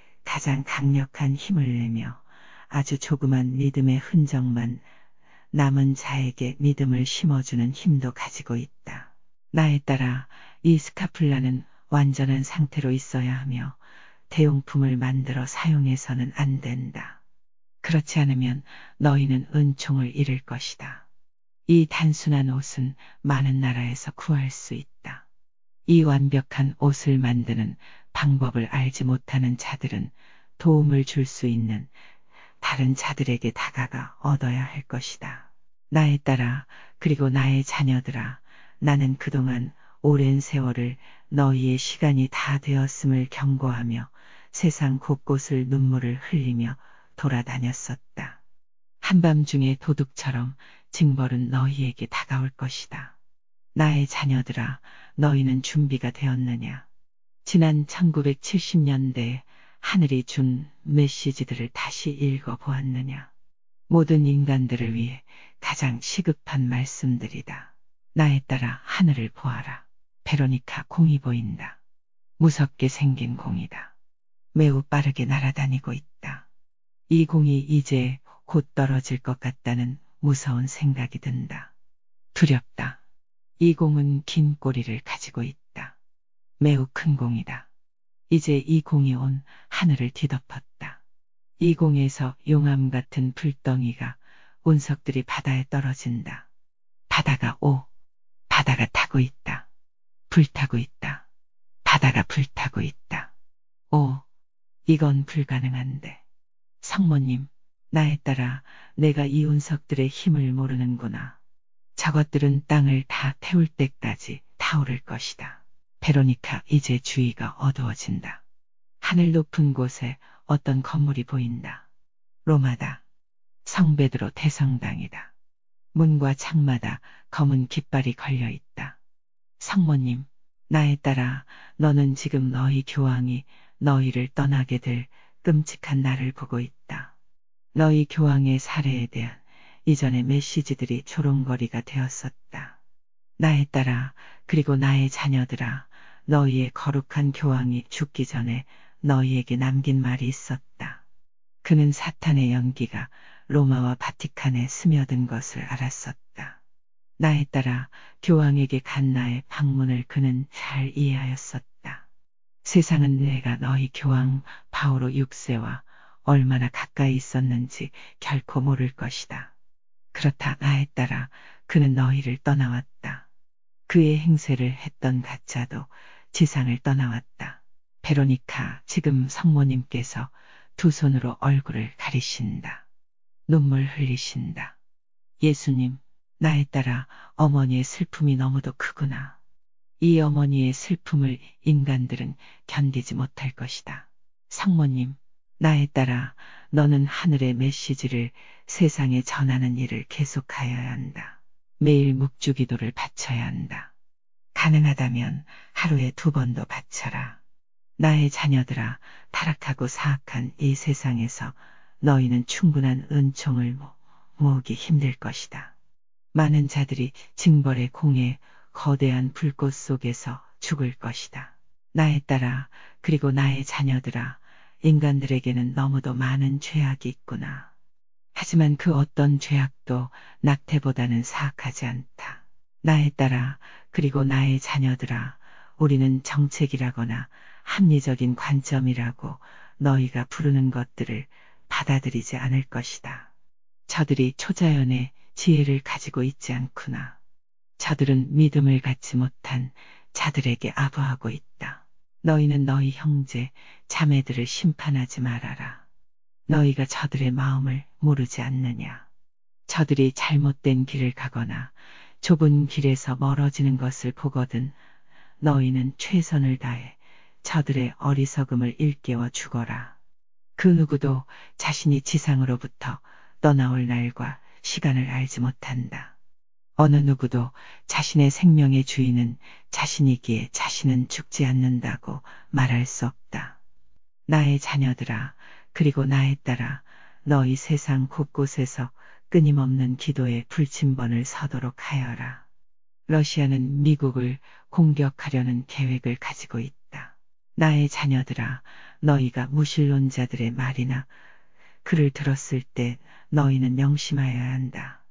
가장 강력한 힘을 내며 아주 조그만 믿음의 흔적만 남은 자에게 믿음을 심어주는 힘도 가지고 있다. 나에 따라 이 스카플라는 완전한 상태로 있어야 하며 대용품을 만들어 사용해서는 안 된다. 그렇지 않으면 너희는 은총을 잃을 것이다. 이 단순한 옷은 많은 나라에서 구할 수 있다. 이 완벽한 옷을 만드는 방법을 알지 못하는 자들은 도움을 줄 수 있는 다른 자들에게 다가가 얻어야 할 것이다. 나에 따라, 그리고 나의 자녀들아, 나는 그동안 오랜 세월을 너희의 시간이 다 되었음을 경고하며 세상 곳곳을 눈물을 흘리며 돌아다녔었다. 한밤중에 도둑처럼 징벌은 너희에게 다가올 것이다. 나의 자녀들아, 너희는 준비가 되었느냐? 지난 천구백칠십 년대에 하늘이 준 메시지들을 다시 읽어보았느냐? 모든 인간들을 위해 가장 시급한 말씀들이다. 나에 따라 하늘을 보아라. 베로니카 공이 보인다. 무섭게 생긴 공이다. 매우 빠르게 날아다니고 있다. 이 공이 이제 곧 떨어질 것 같다는 무서운 생각이 든다. 두렵다. 이 공은 긴 꼬리를 가지고 있다. 매우 큰 공이다. 이제 이 공이 온 하늘을 뒤덮었다. 이 공에서 용암 같은 불덩이가 운석들이 바다에 떨어진다. 바다가 오, 바다가 타고 있다. 불타고 있다. 바다가 불타고 있다. 오, 이건 불가능한데. 성모님, 나에 따라 내가 이 운석들의 힘을 모르는구나. 저것들은 땅을 다 태울 때까지 타오를 것이다. 베로니카, 이제 주위가 어두워진다. 하늘 높은 곳에 어떤 건물이 보인다. 로마다. 성베드로 대성당이다. 문과 창마다 검은 깃발이 걸려 있다. 성모님, 나에 따라 너는 지금 너희 교황이 너희를 떠나게 될 끔찍한 날을 보고 있다. 너희 교황의 살해에 대한 이전의 메시지들이 조롱거리가 되었었다. 나에 따라, 그리고 나의 자녀들아, 너희의 거룩한 교황이 죽기 전에 너희에게 남긴 말이 있었다. 그는 사탄의 연기가 로마와 바티칸에 스며든 것을 알았었다. 나에 따라 교황에게 간 나의 방문을 그는 잘 이해하였었다. 세상은 내가 너희 교황 바오로 육 세와 얼마나 가까이 있었는지 결코 모를 것이다. 그렇다. 나에 따라 그는 너희를 떠나왔다. 그의 행세를 했던 가짜도 지상을 떠나왔다. 베로니카, 지금 성모님께서 두 손으로 얼굴을 가리신다. 눈물 흘리신다. 예수님, 나에 따라 어머니의 슬픔이 너무도 크구나. 이 어머니의 슬픔을 인간들은 견디지 못할 것이다. 성모님, 나에 따라 너는 하늘의 메시지를 세상에 전하는 일을 계속하여야 한다. 매일 묵주기도를 바쳐야 한다. 가능하다면 하루에 두 번도 바쳐라. 나의 자녀들아, 타락하고 사악한 이 세상에서 너희는 충분한 은총을 모- 모으기 힘들 것이다. 많은 자들이 징벌의 공에 거대한 불꽃 속에서 죽을 것이다. 나에 따라, 그리고 나의 자녀들아, 인간들에게는 너무도 많은 죄악이 있구나. 하지만 그 어떤 죄악도 낙태보다는 사악하지 않다. 나에 따라, 그리고 나의 자녀들아, 우리는 정책이라거나 합리적인 관점이라고 너희가 부르는 것들을 받아들이지 않을 것이다. 저들이 초자연의 지혜를 가지고 있지 않구나. 저들은 믿음을 갖지 못한 자들에게 아부하고 있다. 너희는 너희 형제, 자매들을 심판하지 말아라. 너희가 저들의 마음을 모르지 않느냐. 저들이 잘못된 길을 가거나 좁은 길에서 멀어지는 것을 보거든 너희는 최선을 다해 저들의 어리석음을 일깨워 주거라. 그 누구도 자신이 지상으로부터 떠나올 날과 시간을 알지 못한다. 어느 누구도 자신의 생명의 주인은 자신이기에 자신은 죽지 않는다고 말할 수 없다. 나의 자녀들아, 그리고 나에 따라 너희 세상 곳곳에서 끊임없는 기도의 불침번을 서도록 하여라. 러시아는 미국을 공격하려는 계획을 가지고 있다. 나의 자녀들아, 너희가 무신론자들의 말이나 그를 들었을 때 너희는 명심하여야 한다.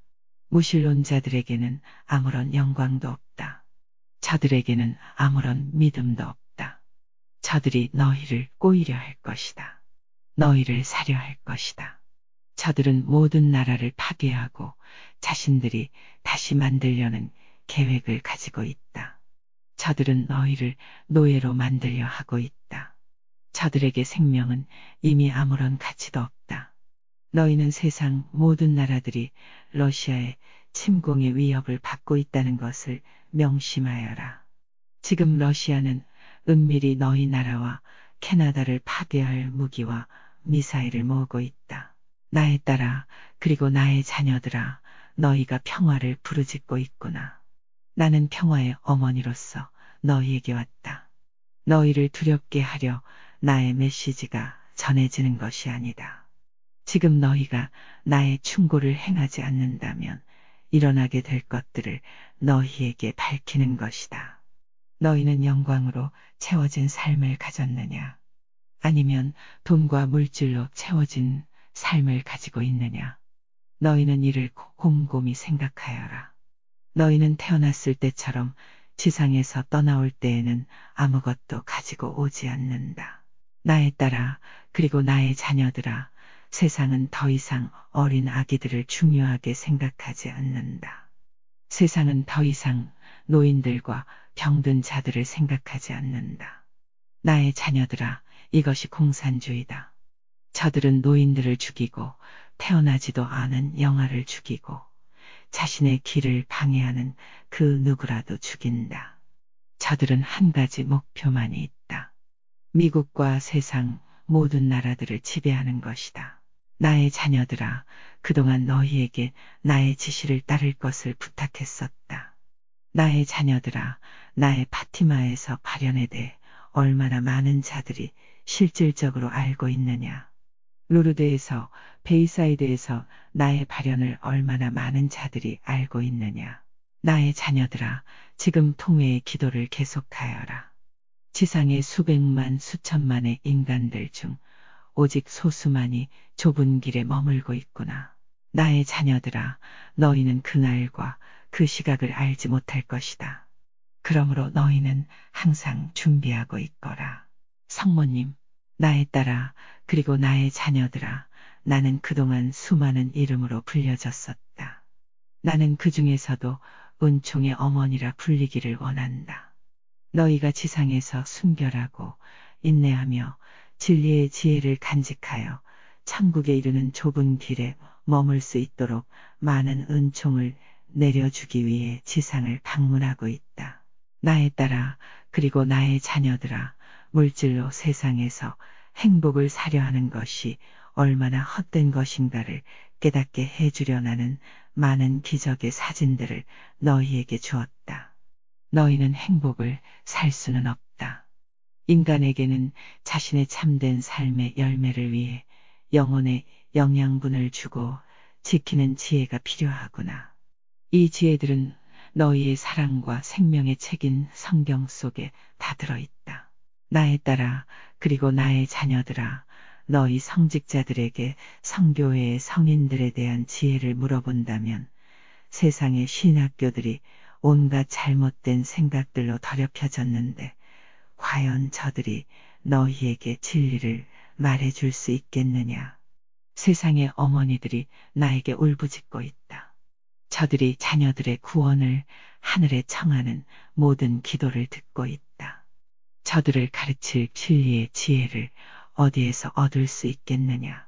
무신론자들에게는 아무런 영광도 없다. 저들에게는 아무런 믿음도 없다. 저들이 너희를 꼬이려 할 것이다. 너희를 사려 할 것이다. 저들은 모든 나라를 파괴하고 자신들이 다시 만들려는 계획을 가지고 있다. 저들은 너희를 노예로 만들려 하고 있다. 저들에게 생명은 이미 아무런 가치도 없다. 너희는 세상 모든 나라들이 러시아의 침공의 위협을 받고 있다는 것을 명심하여라. 지금 러시아는 은밀히 너희 나라와 캐나다를 파괴할 무기와 미사일을 모으고 있다. 나에 따라, 그리고 나의 자녀들아, 너희가 평화를 부르짖고 있구나. 나는 평화의 어머니로서 너희에게 왔다. 너희를 두렵게 하려 나의 메시지가 전해지는 것이 아니다. 지금 너희가 나의 충고를 행하지 않는다면 일어나게 될 것들을 너희에게 밝히는 것이다. 너희는 영광으로 채워진 삶을 가졌느냐? 아니면 돈과 물질로 채워진 삶을 가지고 있느냐? 너희는 이를 곰곰이 생각하여라. 너희는 태어났을 때처럼 지상에서 떠나올 때에는 아무것도 가지고 오지 않는다. 나에 따라, 그리고 나의 자녀들아, 세상은 더 이상 어린 아기들을 중요하게 생각하지 않는다. 세상은 더 이상 노인들과 병든 자들을 생각하지 않는다. 나의 자녀들아, 이것이 공산주의다. 저들은 노인들을 죽이고 태어나지도 않은 영아를 죽이고 자신의 길을 방해하는 그 누구라도 죽인다. 저들은 한 가지 목표만이 있다. 미국과 세상 모든 나라들을 지배하는 것이다. 나의 자녀들아, 그동안 너희에게 나의 지시를 따를 것을 부탁했었다. 나의 자녀들아, 나의 파티마에서 발현에 대해 얼마나 많은 자들이 실질적으로 알고 있느냐. 루르드에서, 베이사이드에서 나의 발현을 얼마나 많은 자들이 알고 있느냐. 나의 자녀들아, 지금 통회의 기도를 계속하여라. 지상의 수백만 수천만의 인간들 중 오직 소수만이 좁은 길에 머물고 있구나. 나의 자녀들아, 너희는 그날과 그 시각을 알지 못할 것이다. 그러므로 너희는 항상 준비하고 있거라. 성모님, 나에 따라, 그리고 나의 자녀들아, 나는 그동안 수많은 이름으로 불려졌었다. 나는 그 중에서도 은총의 어머니라 불리기를 원한다. 너희가 지상에서 순결하고 인내하며 진리의 지혜를 간직하여 천국에 이르는 좁은 길에 머물 수 있도록 많은 은총을 내려주기 위해 지상을 방문하고 있다. 나에 따라 그리고 나의 자녀들아, 물질로 세상에서 행복을 사려 하는 것이 얼마나 헛된 것인가를 깨닫게 해주려 나는 많은 기적의 사진들을 너희에게 주었다. 너희는 행복을 살 수는 없다. 인간에게는 자신의 참된 삶의 열매를 위해 영혼의 영양분을 주고 지키는 지혜가 필요하구나. 이 지혜들은 너희의 사랑과 생명의 책인 성경 속에 다 들어있다. 나에 따라 그리고 나의 자녀들아, 너희 성직자들에게 성교회의 성인들에 대한 지혜를 물어본다면 세상의 신학교들이 온갖 잘못된 생각들로 더럽혀졌는데 과연 저들이 너희에게 진리를 말해줄 수 있겠느냐? 세상의 어머니들이 나에게 울부짖고 있다. 저들이 자녀들의 구원을 하늘에 청하는 모든 기도를 듣고 있다. 저들을 가르칠 진리의 지혜를 어디에서 얻을 수 있겠느냐?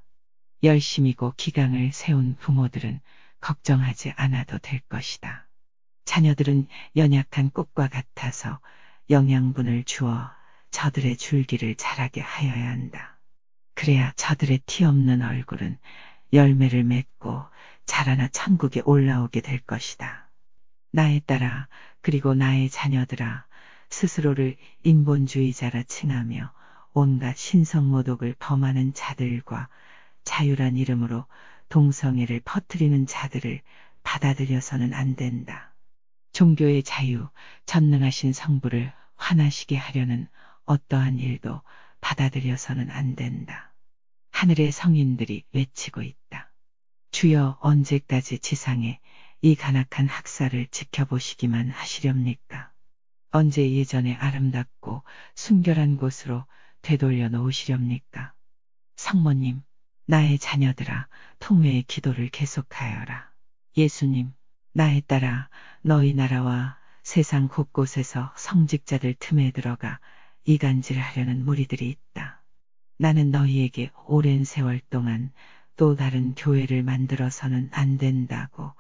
열심이고 기강을 세운 부모들은 걱정하지 않아도 될 것이다. 자녀들은 연약한 꽃과 같아서 영양분을 주어 저들의 줄기를 자라게 하여야 한다. 그래야 저들의 티 없는 얼굴은 열매를 맺고 자라나 천국에 올라오게 될 것이다. 나에 따라 그리고 나의 자녀들아, 스스로를 인본주의자라 칭하며 온갖 신성모독을 범하는 자들과 자유란 이름으로 동성애를 퍼뜨리는 자들을 받아들여서는 안 된다. 종교의 자유, 전능하신 성부를 화나시게 하려는 어떠한 일도 받아들여서는 안 된다. 하늘의 성인들이 외치고 있다. 주여, 언제까지 지상에 이 간악한 학살을 지켜보시기만 하시렵니까? 언제 예전에 아름답고 순결한 곳으로 되돌려 놓으시렵니까? 성모님, 나의 자녀들아, 통회의 기도를 계속하여라. 예수님, 나에 따라 너희 나라와 세상 곳곳에서 성직자들 틈에 들어가 이간질하려는 무리들이 있다. 나는 너희에게 오랜 세월 동안 또 다른 교회를 만들어서는 안 된다고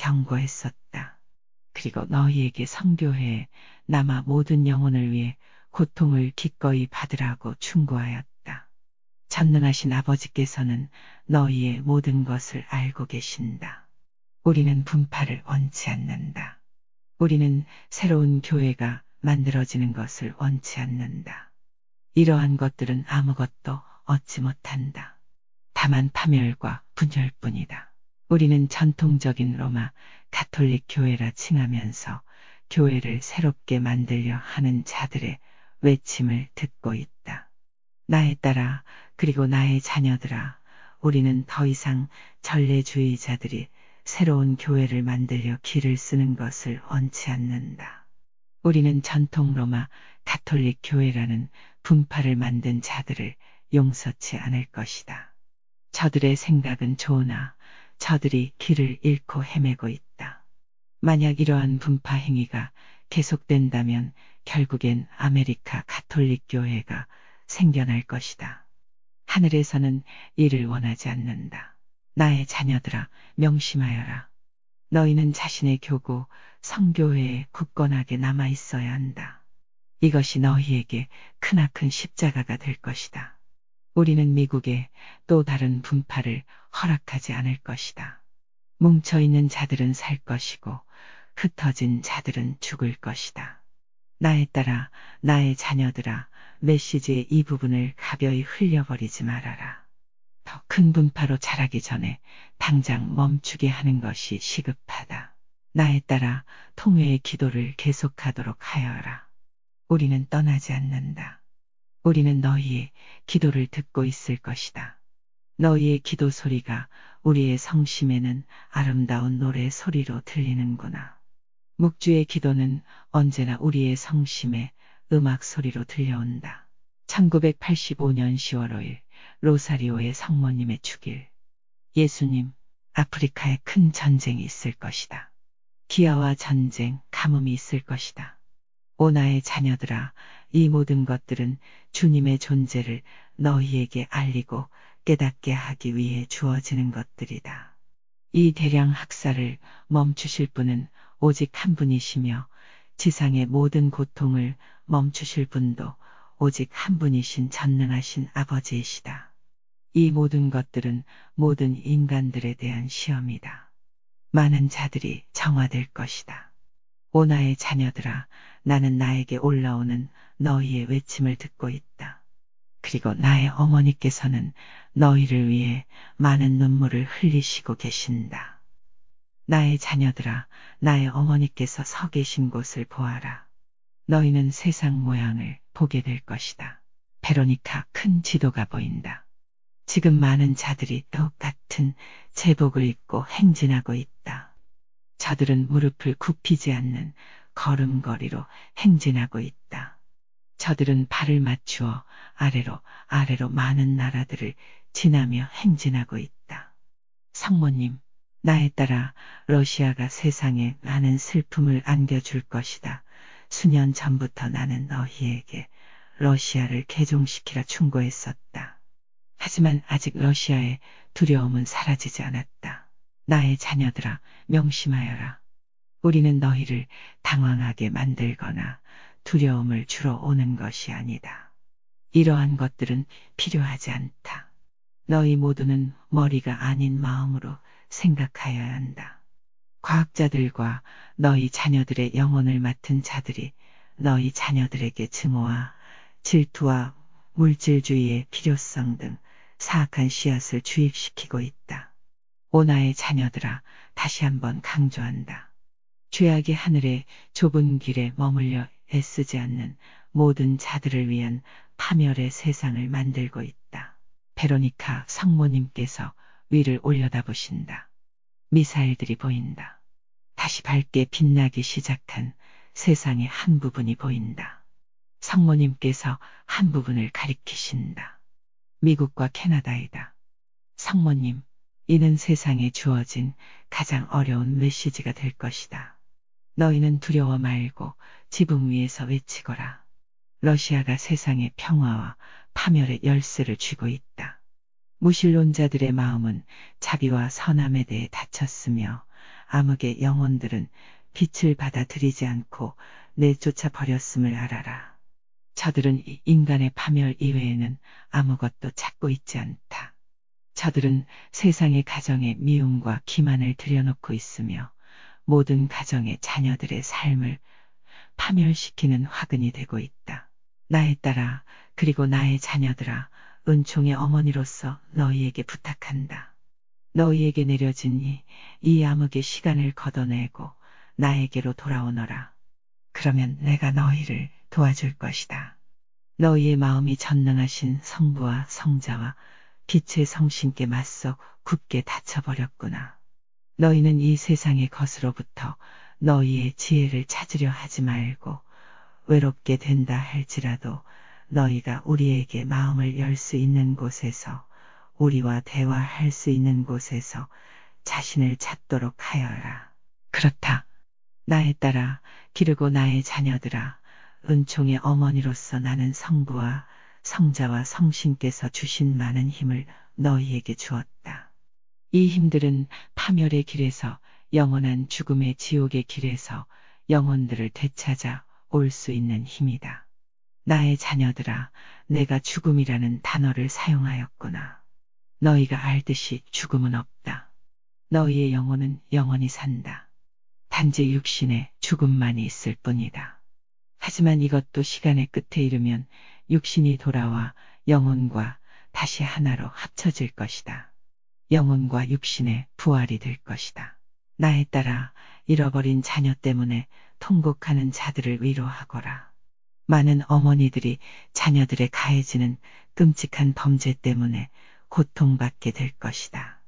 경고했었다. 그리고 너희에게 성교회에 남아 모든 영혼을 위해 고통을 기꺼이 받으라고 충고하였다. 전능하신 아버지께서는 너희의 모든 것을 알고 계신다. 우리는 분파를 원치 않는다. 우리는 새로운 교회가 만들어지는 것을 원치 않는다. 이러한 것들은 아무것도 얻지 못한다. 다만 파멸과 분열뿐이다. 우리는 전통적인 로마 가톨릭 교회라 칭하면서 교회를 새롭게 만들려 하는 자들의 외침을 듣고 있다. 나에 따라 그리고 나의 자녀들아, 우리는 더 이상 전례주의자들이 새로운 교회를 만들려 길을 쓰는 것을 원치 않는다. 우리는 전통 로마 가톨릭 교회라는 분파를 만든 자들을 용서치 않을 것이다. 저들의 생각은 좋으나 저들이 길을 잃고 헤매고 있다. 만약 이러한 분파 행위가 계속된다면 결국엔 아메리카 가톨릭 교회가 생겨날 것이다. 하늘에서는 이를 원하지 않는다. 나의 자녀들아, 명심하여라. 너희는 자신의 교구, 성교회에 굳건하게 남아 있어야 한다. 이것이 너희에게 크나큰 십자가가 될 것이다. 우리는 미국의 또 다른 분파를 허락하지 않을 것이다. 뭉쳐있는 자들은 살 것이고 흩어진 자들은 죽을 것이다. 나에 따라 나의 자녀들아, 메시지의 이 부분을 가벼이 흘려버리지 말아라. 더 큰 분파로 자라기 전에 당장 멈추게 하는 것이 시급하다. 나에 따라 통회의 기도를 계속하도록 하여라. 우리는 떠나지 않는다. 우리는 너희의 기도를 듣고 있을 것이다. 너희의 기도 소리가 우리의 성심에는 아름다운 노래 소리로 들리는구나. 묵주의 기도는 언제나 우리의 성심에 음악 소리로 들려온다. 천구백팔십오 년 시월 오일 로사리오의 성모님의 축일. 예수님, 아프리카에 큰 전쟁이 있을 것이다. 기아와 전쟁, 가뭄이 있을 것이다. 오 나의 자녀들아, 이 모든 것들은 주님의 존재를 너희에게 알리고 깨닫게 하기 위해 주어지는 것들이다. 이 대량 학살을 멈추실 분은 오직 한 분이시며 지상의 모든 고통을 멈추실 분도 오직 한 분이신 전능하신 아버지이시다. 이 모든 것들은 모든 인간들에 대한 시험이다. 많은 자들이 정화될 것이다. 오 나의 자녀들아, 나는 나에게 올라오는 너희의 외침을 듣고 있다. 그리고 나의 어머니께서는 너희를 위해 많은 눈물을 흘리시고 계신다. 나의 자녀들아, 나의 어머니께서 서 계신 곳을 보아라. 너희는 세상 모양을 보게 될 것이다. 베로니카, 큰 지도가 보인다. 지금 많은 자들이 똑같은 제복을 입고 행진하고 있다. 저들은 무릎을 굽히지 않는 걸음걸이로 행진하고 있다. 저들은 발을 맞추어 아래로 아래로 많은 나라들을 지나며 행진하고 있다. 성모님, 나에 따라 러시아가 세상에 많은 슬픔을 안겨줄 것이다. 수년 전부터 나는 너희에게 러시아를 개종시키라 충고했었다. 하지만 아직 러시아의 두려움은 사라지지 않았다. 나의 자녀들아, 명심하여라. 우리는 너희를 당황하게 만들거나 두려움을 주러 오는 것이 아니다. 이러한 것들은 필요하지 않다. 너희 모두는 머리가 아닌 마음으로 생각하여야 한다. 과학자들과 너희 자녀들의 영혼을 맡은 자들이 너희 자녀들에게 증오와 질투와 물질주의의 필요성 등 사악한 씨앗을 주입시키고 있다. 오 나의 자녀들아, 다시 한번 강조한다. 죄악이 하늘의 좁은 길에 머물려 애쓰지 않는 모든 자들을 위한 파멸의 세상을 만들고 있다. 베로니카, 성모님께서 위를 올려다보신다. 미사일들이 보인다. 다시 밝게 빛나기 시작한 세상의 한 부분이 보인다. 성모님께서 한 부분을 가리키신다. 미국과 캐나다이다. 성모님, 이는 세상에 주어진 가장 어려운 메시지가 될 것이다. 너희는 두려워 말고 지붕 위에서 외치거라. 러시아가 세상의 평화와 파멸의 열쇠를 쥐고 있다. 무신론자들의 마음은 자비와 선함에 대해 닫혔으며 암흑의 영혼들은 빛을 받아들이지 않고 내쫓아 버렸음을 알아라. 저들은 이 인간의 파멸 이외에는 아무것도 찾고 있지 않다. 저들은 세상의 가정에 미움과 기만을 들여놓고 있으며 모든 가정의 자녀들의 삶을 파멸시키는 화근이 되고 있다. 나에 따라, 그리고 나의 자녀들아, 은총의 어머니로서 너희에게 부탁한다. 너희에게 내려진 이, 이 암흑의 시간을 걷어내고 나에게로 돌아오너라. 그러면 내가 너희를 도와줄 것이다. 너희의 마음이 전능하신 성부와 성자와 빛의 성신께 맞서 굳게 닫혀버렸구나. 너희는 이 세상의 것으로부터 너희의 지혜를 찾으려 하지 말고 외롭게 된다 할지라도 너희가 우리에게 마음을 열 수 있는 곳에서, 우리와 대화할 수 있는 곳에서 자신을 찾도록 하여라. 그렇다. 나에 따라, 기르고 나의 자녀들아, 은총의 어머니로서 나는 성부와 성자와 성신께서 주신 많은 힘을 너희에게 주었다. 이 힘들은 파멸의 길에서, 영원한 죽음의 지옥의 길에서 영혼들을 되찾아 올 수 있는 힘이다. 나의 자녀들아, 내가 죽음이라는 단어를 사용하였구나. 너희가 알듯이 죽음은 없다. 너희의 영혼은 영원히 산다. 단지 육신에 죽음만이 있을 뿐이다. 하지만 이것도 시간의 끝에 이르면 육신이 돌아와 영혼과 다시 하나로 합쳐질 것이다. 영혼과 육신의 부활이 될 것이다. 나에 따라 잃어버린 자녀 때문에 통곡하는 자들을 위로하거라. 많은 어머니들이 자녀들의 가해지는 끔찍한 범죄 때문에 고통받게 될 것이다.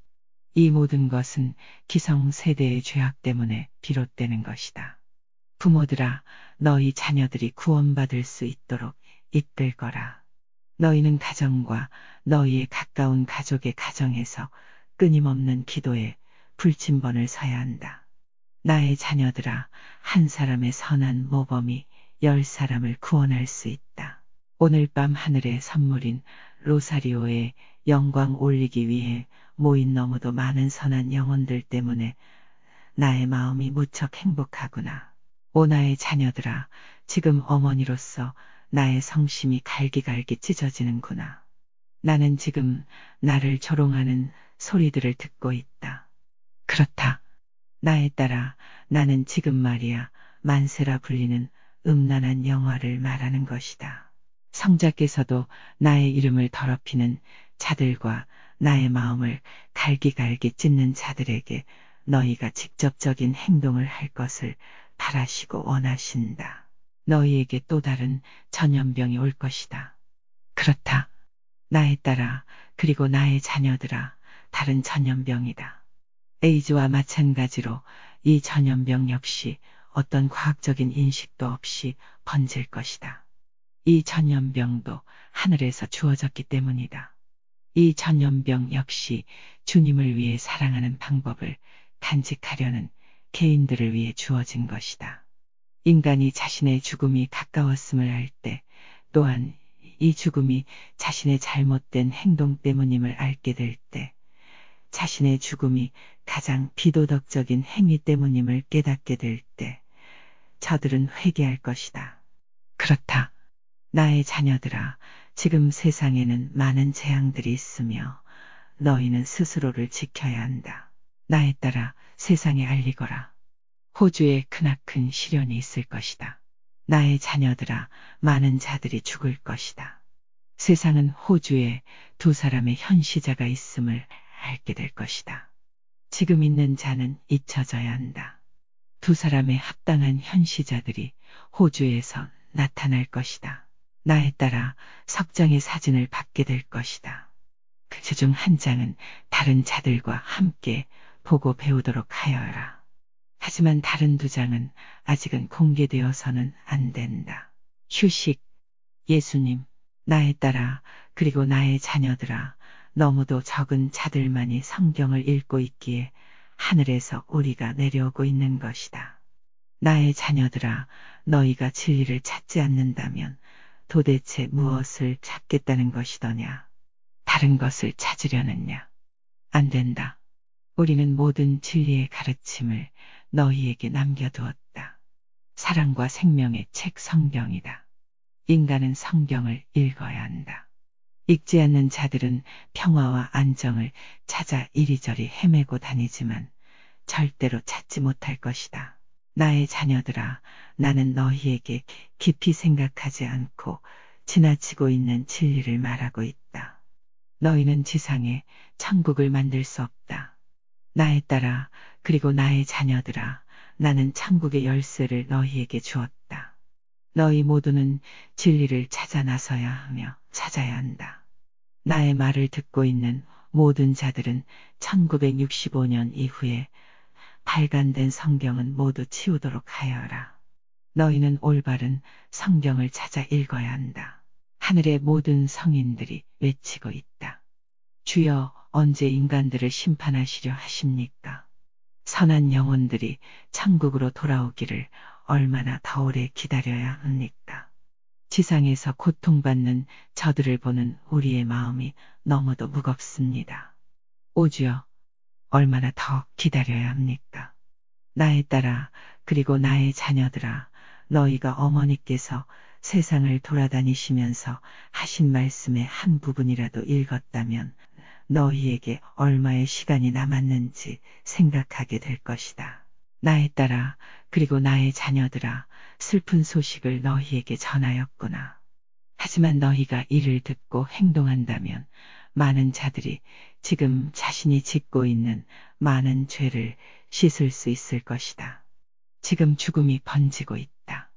이 모든 것은 기성세대의 죄악 때문에 비롯되는 것이다. 부모들아, 너희 자녀들이 구원받을 수 있도록 이끌거라. 너희는 가정과 너희의 가까운 가족의 가정에서 끊임없는 기도에 불침번을 서야 한다. 나의 자녀들아, 한 사람의 선한 모범이 열 사람을 구원할 수 있다. 오늘 밤 하늘의 선물인 로사리오에 영광 올리기 위해 모인 너무도 많은 선한 영혼들 때문에 나의 마음이 무척 행복하구나. 오 나의 자녀들아, 지금 어머니로서 나의 성심이 갈기갈기 찢어지는구나. 나는 지금 나를 조롱하는 소리들을 듣고 있다. 그렇다. 나에 따라 나는 지금 말이야 만세라 불리는 음란한 영화를 말하는 것이다. 성자께서도 나의 이름을 더럽히는 자들과 나의 마음을 갈기갈기 찢는 자들에게 너희가 직접적인 행동을 할 것을 바라시고 원하신다. 너희에게 또 다른 전염병이 올 것이다. 그렇다. 나에 따라 그리고 나의 자녀들아, 다른 전염병이다. 에이즈와 마찬가지로 이 전염병 역시 어떤 과학적인 인식도 없이 번질 것이다. 이 전염병도 하늘에서 주어졌기 때문이다. 이 전염병 역시 주님을 위해 사랑하는 방법을 간직하려는 개인들을 위해 주어진 것이다. 인간이 자신의 죽음이 가까웠음을 알 때, 또한 이 죽음이 자신의 잘못된 행동 때문임을 알게 될 때, 자신의 죽음이 가장 비도덕적인 행위 때문임을 깨닫게 될 때, 저들은 회개할 것이다. 그렇다. 나의 자녀들아, 지금 세상에는 많은 재앙들이 있으며 너희는 스스로를 지켜야 한다. 나에 따라 세상에 알리거라. 호주에 크나큰 시련이 있을 것이다. 나의 자녀들아, 많은 자들이 죽을 것이다. 세상은 호주에 두 사람의 현시자가 있음을 알게 될 것이다. 지금 있는 자는 잊혀져야 한다. 두 사람의 합당한 현시자들이 호주에서 나타날 것이다. 나에 따라 석장의 사진을 받게 될 것이다. 그 중 한 장은 다른 자들과 함께 보고 배우도록 하여라. 하지만 다른 두 장은 아직은 공개되어서는 안 된다. 휴식. 예수님, 나에 따라 그리고 나의 자녀들아, 너무도 적은 자들만이 성경을 읽고 있기에 하늘에서 우리가 내려오고 있는 것이다. 나의 자녀들아, 너희가 진리를 찾지 않는다면 도대체 무엇을 찾겠다는 것이더냐? 다른 것을 찾으려느냐? 안 된다. 우리는 모든 진리의 가르침을 너희에게 남겨두었다. 사랑과 생명의 책 성경이다. 인간은 성경을 읽어야 한다. 읽지 않는 자들은 평화와 안정을 찾아 이리저리 헤매고 다니지만 절대로 찾지 못할 것이다. 나의 자녀들아, 나는 너희에게 깊이 생각하지 않고 지나치고 있는 진리를 말하고 있다. 너희는 지상에 천국을 만들 수 없다. 나에 따라 그리고 나의 자녀들아, 나는 천국의 열쇠를 너희에게 주었다. 너희 모두는 진리를 찾아 나서야 하며 찾아야 한다. 나의 말을 듣고 있는 모든 자들은 천구백육십오 년 이후에 발간된 성경은 모두 치우도록 하여라. 너희는 올바른 성경을 찾아 읽어야 한다. 하늘의 모든 성인들이 외치고 있다. 주여, 언제 인간들을 심판하시려 하십니까? 선한 영혼들이 천국으로 돌아오기를 얼마나 더 오래 기다려야 합니까? 지상에서 고통받는 저들을 보는 우리의 마음이 너무도 무겁습니다. 오주여, 얼마나 더 기다려야 합니까? 나에 따라 그리고 나의 자녀들아, 너희가 어머니께서 세상을 돌아다니시면서 하신 말씀의 한 부분이라도 읽었다면 너희에게 얼마의 시간이 남았는지 생각하게 될 것이다. 나에 따라 그리고 나의 자녀들아, 슬픈 소식을 너희에게 전하였구나. 하지만 너희가 이를 듣고 행동한다면 많은 자들이 지금 자신이 짓고 있는 많은 죄를 씻을 수 있을 것이다. 지금 죽음이 번지고 있다.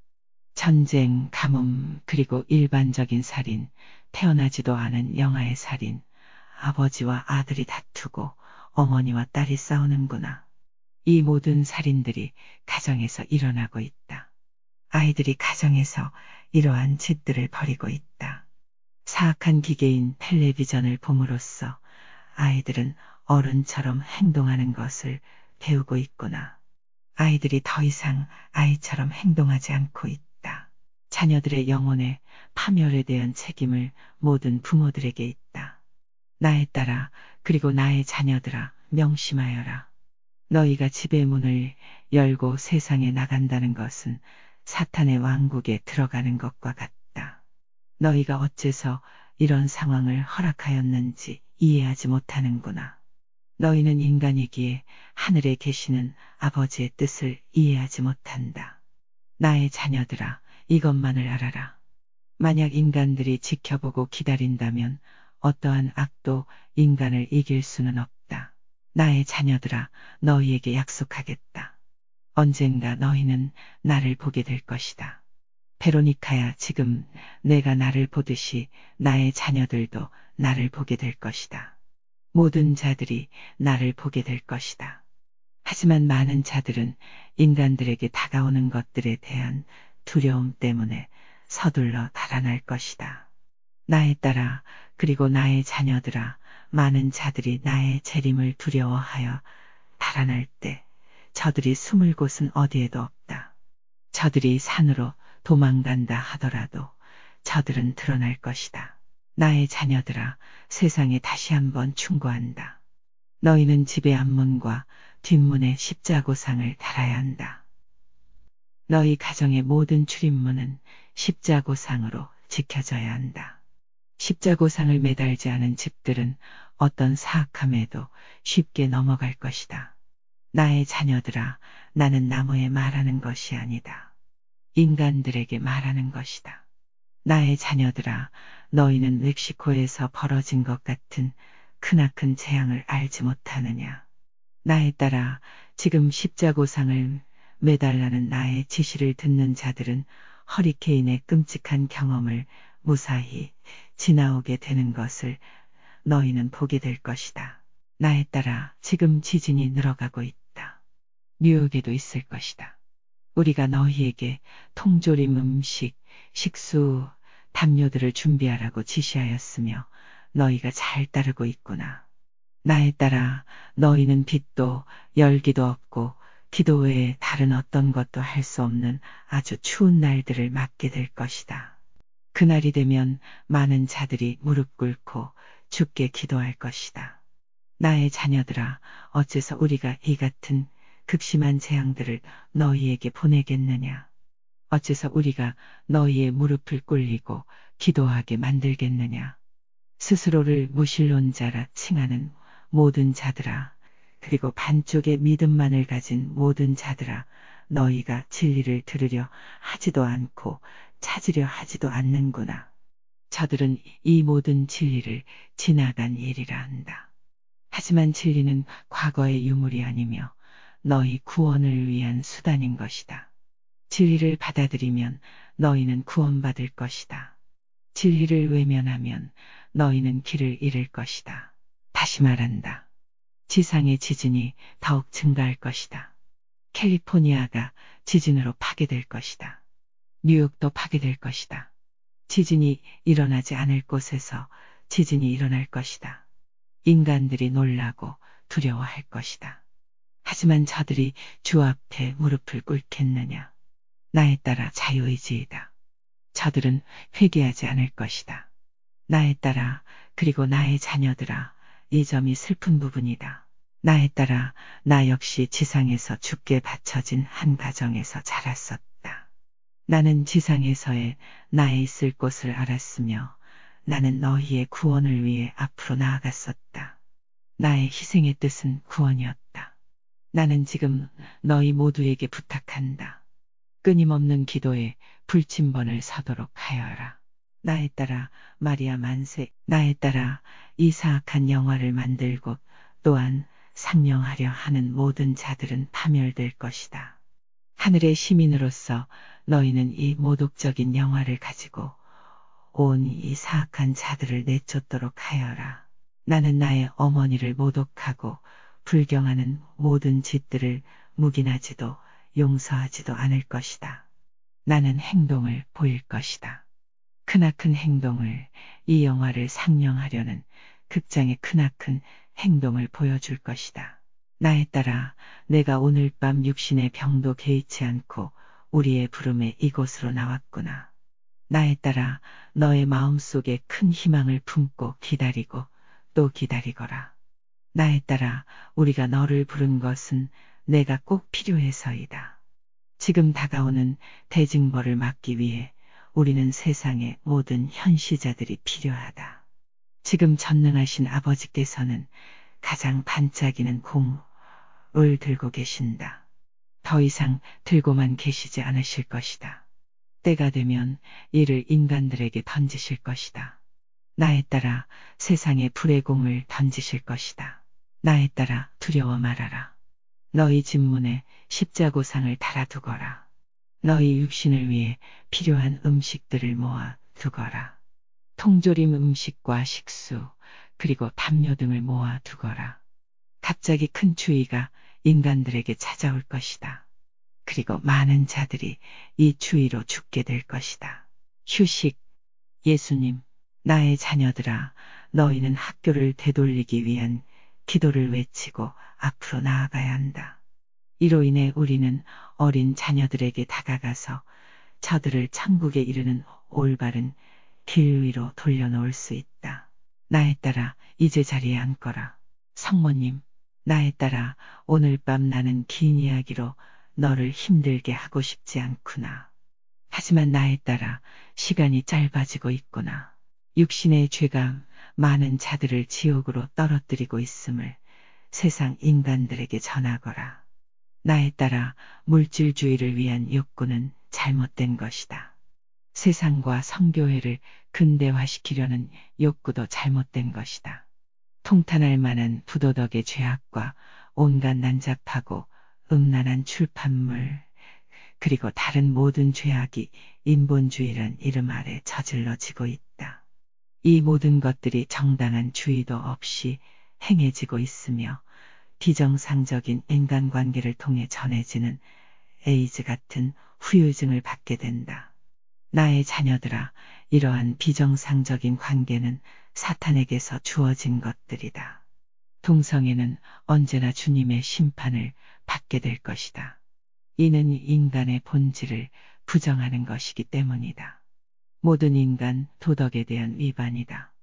전쟁, 가뭄, 그리고 일반적인 살인, 태어나지도 않은 영아의 살인, 아버지와 아들이 다투고 어머니와 딸이 싸우는구나. 이 모든 살인들이 가정에서 일어나고 있다. 아이들이 가정에서 이러한 짓들을 벌이고 있다. 사악한 기계인 텔레비전을 봄으로써 아이들은 어른처럼 행동하는 것을 배우고 있구나. 아이들이 더 이상 아이처럼 행동하지 않고 있다. 자녀들의 영혼의 파멸에 대한 책임을 모든 부모들에게 있다. 나의 딸아, 그리고 나의 자녀들아, 명심하여라. 너희가 집의 문을 열고 세상에 나간다는 것은 사탄의 왕국에 들어가는 것과 같다. 너희가 어째서 이런 상황을 허락하였는지 이해하지 못하는구나. 너희는 인간이기에 하늘에 계시는 아버지의 뜻을 이해하지 못한다. 나의 자녀들아, 이것만을 알아라. 만약 인간들이 지켜보고 기다린다면 어떠한 악도 인간을 이길 수는 없다. 나의 자녀들아, 너희에게 약속하겠다. 언젠가 너희는 나를 보게 될 것이다. 베로니카야, 지금 내가 나를 보듯이 나의 자녀들도 나를 보게 될 것이다. 모든 자들이 나를 보게 될 것이다. 하지만 많은 자들은 인간들에게 다가오는 것들에 대한 두려움 때문에 서둘러 달아날 것이다. 나의 딸아, 그리고 나의 자녀들아, 많은 자들이 나의 재림을 두려워하여 달아날 때 저들이 숨을 곳은 어디에도 없다. 저들이 산으로 도망간다 하더라도 저들은 드러날 것이다. 나의 자녀들아, 세상에 다시 한번 충고한다. 너희는 집의 앞문과 뒷문에 십자고상을 달아야 한다. 너희 가정의 모든 출입문은 십자고상으로 지켜져야 한다. 십자고상을 매달지 않은 집들은 어떤 사악함에도 쉽게 넘어갈 것이다. 나의 자녀들아, 나는 나무에 말하는 것이 아니다. 인간들에게 말하는 것이다. 나의 자녀들아, 너희는 멕시코에서 벌어진 것 같은 크나큰 재앙을 알지 못하느냐. 나의 딸아, 지금 십자고상을 매달라는 나의 지시를 듣는 자들은 허리케인의 끔찍한 경험을 무사히 지나오게 되는 것을 너희는 보게 될 것이다. 나의 딸아, 지금 지진이 늘어가고 있다. 뉴욕에도 있을 것이다. 우리가 너희에게 통조림 음식, 식수, 담요들을 준비하라고 지시하였으며 너희가 잘 따르고 있구나. 나의 딸아, 너희는 빛도 열기도 없고 기도 외에 다른 어떤 것도 할 수 없는 아주 추운 날들을 맞게 될 것이다. 그날이 되면 많은 자들이 무릎 꿇고 주께 기도할 것이다. 나의 자녀들아, 어째서 우리가 이 같은 극심한 재앙들을 너희에게 보내겠느냐? 어째서 우리가 너희의 무릎을 꿇리고 기도하게 만들겠느냐? 스스로를 무신론자라 칭하는 모든 자들아, 그리고 반쪽의 믿음만을 가진 모든 자들아, 너희가 진리를 들으려 하지도 않고 찾으려 하지도 않는구나. 저들은 이 모든 진리를 지나간 일이라 한다. 하지만 진리는 과거의 유물이 아니며 너희 구원을 위한 수단인 것이다. 진리를 받아들이면 너희는 구원받을 것이다. 진리를 외면하면 너희는 길을 잃을 것이다. 다시 말한다. 지상의 지진이 더욱 증가할 것이다. 캘리포니아가 지진으로 파괴될 것이다. 뉴욕도 파괴될 것이다. 지진이 일어나지 않을 곳에서 지진이 일어날 것이다. 인간들이 놀라고 두려워할 것이다. 하지만 저들이 주 앞에 무릎을 꿇겠느냐. 나에 따라 자유의지이다. 저들은 회개하지 않을 것이다. 나에 따라, 그리고 나의 자녀들아, 이 점이 슬픈 부분이다. 나에 따라 나 역시 지상에서 주께 바쳐진 한 가정에서 자랐었다. 나는 지상에서의 나의 있을 곳을 알았으며 나는 너희의 구원을 위해 앞으로 나아갔었다. 나의 희생의 뜻은 구원이었다. 나는 지금 너희 모두에게 부탁한다. 끊임없는 기도에 불침번을 서도록 하여라. 나에 따라 마리아 만세, 나에 따라 이 사악한 영화를 만들고 또한 상영하려 하는 모든 자들은 파멸될 것이다. 하늘의 시민으로서 너희는 이 모독적인 영화를 가지고 온 이 사악한 자들을 내쫓도록 하여라. 나는 나의 어머니를 모독하고 불경하는 모든 짓들을 묵인하지도 용서하지도 않을 것이다. 나는 행동을 보일 것이다. 크나큰 행동을, 이 영화를 상영하려는 극장의 크나큰 행동을 보여줄 것이다. 나에 따라 내가 오늘 밤 육신의 병도 개의치 않고 우리의 부름에 이곳으로 나왔구나. 나의 딸아, 너의 마음속에 큰 희망을 품고 기다리고 또 기다리거라. 나의 딸아, 우리가 너를 부른 것은 내가 꼭 필요해서이다. 지금 다가오는 대징벌을 막기 위해 우리는 세상의 모든 현시자들이 필요하다. 지금 전능하신 아버지께서는 가장 반짝이는 공을 들고 계신다. 더 이상 들고만 계시지 않으실 것이다. 때가 되면 이를 인간들에게 던지실 것이다. 나의 딸아, 세상에 불의 공을 던지실 것이다. 나의 딸아, 두려워 말아라. 너희 집문에 십자고상을 달아두거라. 너희 육신을 위해 필요한 음식들을 모아 두거라. 통조림 음식과 식수, 그리고 담요 등을 모아 두거라. 갑자기 큰 추위가 인간들에게 찾아올 것이다. 그리고 많은 자들이 이 추위로 죽게 될 것이다. 휴식. 예수님, 나의 자녀들아, 너희는 학교를 되돌리기 위한 기도를 외치고 앞으로 나아가야 한다. 이로 인해 우리는 어린 자녀들에게 다가가서 저들을 천국에 이르는 올바른 길 위로 돌려놓을 수 있다. 나의 딸아, 이제 자리에 앉거라. 성모님, 나의 딸아, 오늘 밤 나는 긴 이야기로 너를 힘들게 하고 싶지 않구나. 하지만 나의 딸아, 시간이 짧아지고 있구나. 육신의 죄가 많은 자들을 지옥으로 떨어뜨리고 있음을 세상 인간들에게 전하거라. 나의 딸아, 물질주의를 위한 욕구는 잘못된 것이다. 세상과 성교회를 근대화시키려는 욕구도 잘못된 것이다. 통탄할 만한 부도덕의 죄악과 온갖 난잡하고 음란한 출판물, 그리고 다른 모든 죄악이 인본주의란 이름 아래 저질러지고 있다. 이 모든 것들이 정당한 주의도 없이 행해지고 있으며 비정상적인 인간관계를 통해 전해지는 에이즈 같은 후유증을 받게 된다. 나의 자녀들아, 이러한 비정상적인 관계는 사탄에게서 주어진 것들이다. 동성애는 언제나 주님의 심판을 받게 될 것이다. 이는 인간의 본질을 부정하는 것이기 때문이다. 모든 인간 도덕에 대한 위반이다.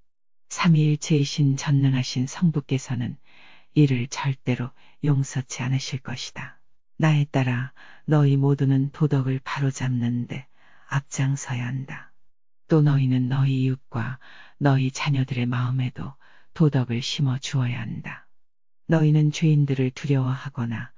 삼위일체이신 전능하신 성부께서는 이를 절대로 용서치 않으실 것이다. 나의 딸아, 너희 모두는 도덕을 바로잡는데 앞장서야 한다. 또 너희는 너희 이웃과 너희 자녀들의 마음에도 도덕을 심어 주어야 한다. 너희는 죄인들을 두려워하거나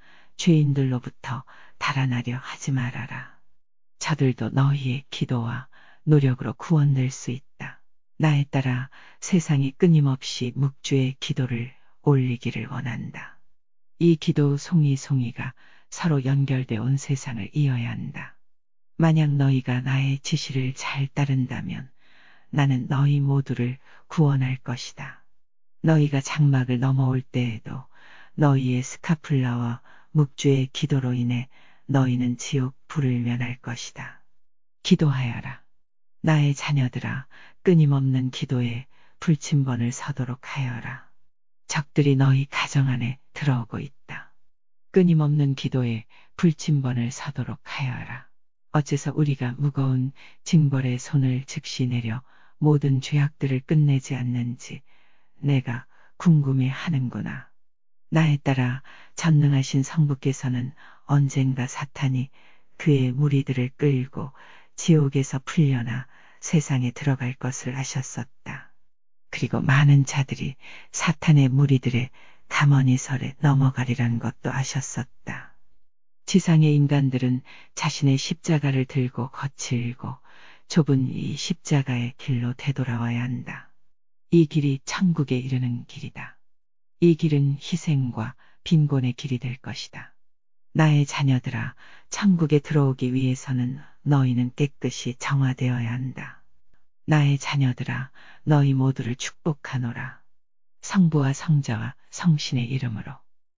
죄인들로부터 달아나려 하지 말아라. 저들도 너희의 기도와 노력으로 구원될 수 있다. 나의 딸아, 세상이 끊임없이 묵주의 기도를 올리기를 원한다. 이 기도 송이송이가 서로 연결되어 온 세상을 이어야 한다. 만약 너희가 나의 지시를 잘 따른다면 나는 너희 모두를 구원할 것이다. 너희가 장막을 넘어올 때에도 너희의 스카플라와 묵주의 기도로 인해 너희는 지옥 불을 면할 것이다. 기도하여라. 나의 자녀들아, 끊임없는 기도에 불침번을 서도록 하여라. 적들이 너희 가정 안에 들어오고 있다. 끊임없는 기도에 불침번을 서도록 하여라. 어째서 우리가 무거운 징벌의 손을 즉시 내려 모든 죄악들을 끝내지 않는지 내가 궁금해 하는구나. 나의 딸아, 전능하신 성부께서는 언젠가 사탄이 그의 무리들을 끌고 지옥에서 풀려나 세상에 들어갈 것을 아셨었다. 그리고 많은 자들이 사탄의 무리들의 가머니설에 넘어가리란 것도 아셨었다. 지상의 인간들은 자신의 십자가를 들고 거칠고 좁은 이 십자가의 길로 되돌아와야 한다. 이 길이 천국에 이르는 길이다. 이 길은 희생과 빈곤의 길이 될 것이다. 나의 자녀들아, 천국에 들어오기 위해서는 너희는 깨끗이 정화되어야 한다. 나의 자녀들아, 너희 모두를 축복하노라. 성부와 성자와 성신의 이름으로.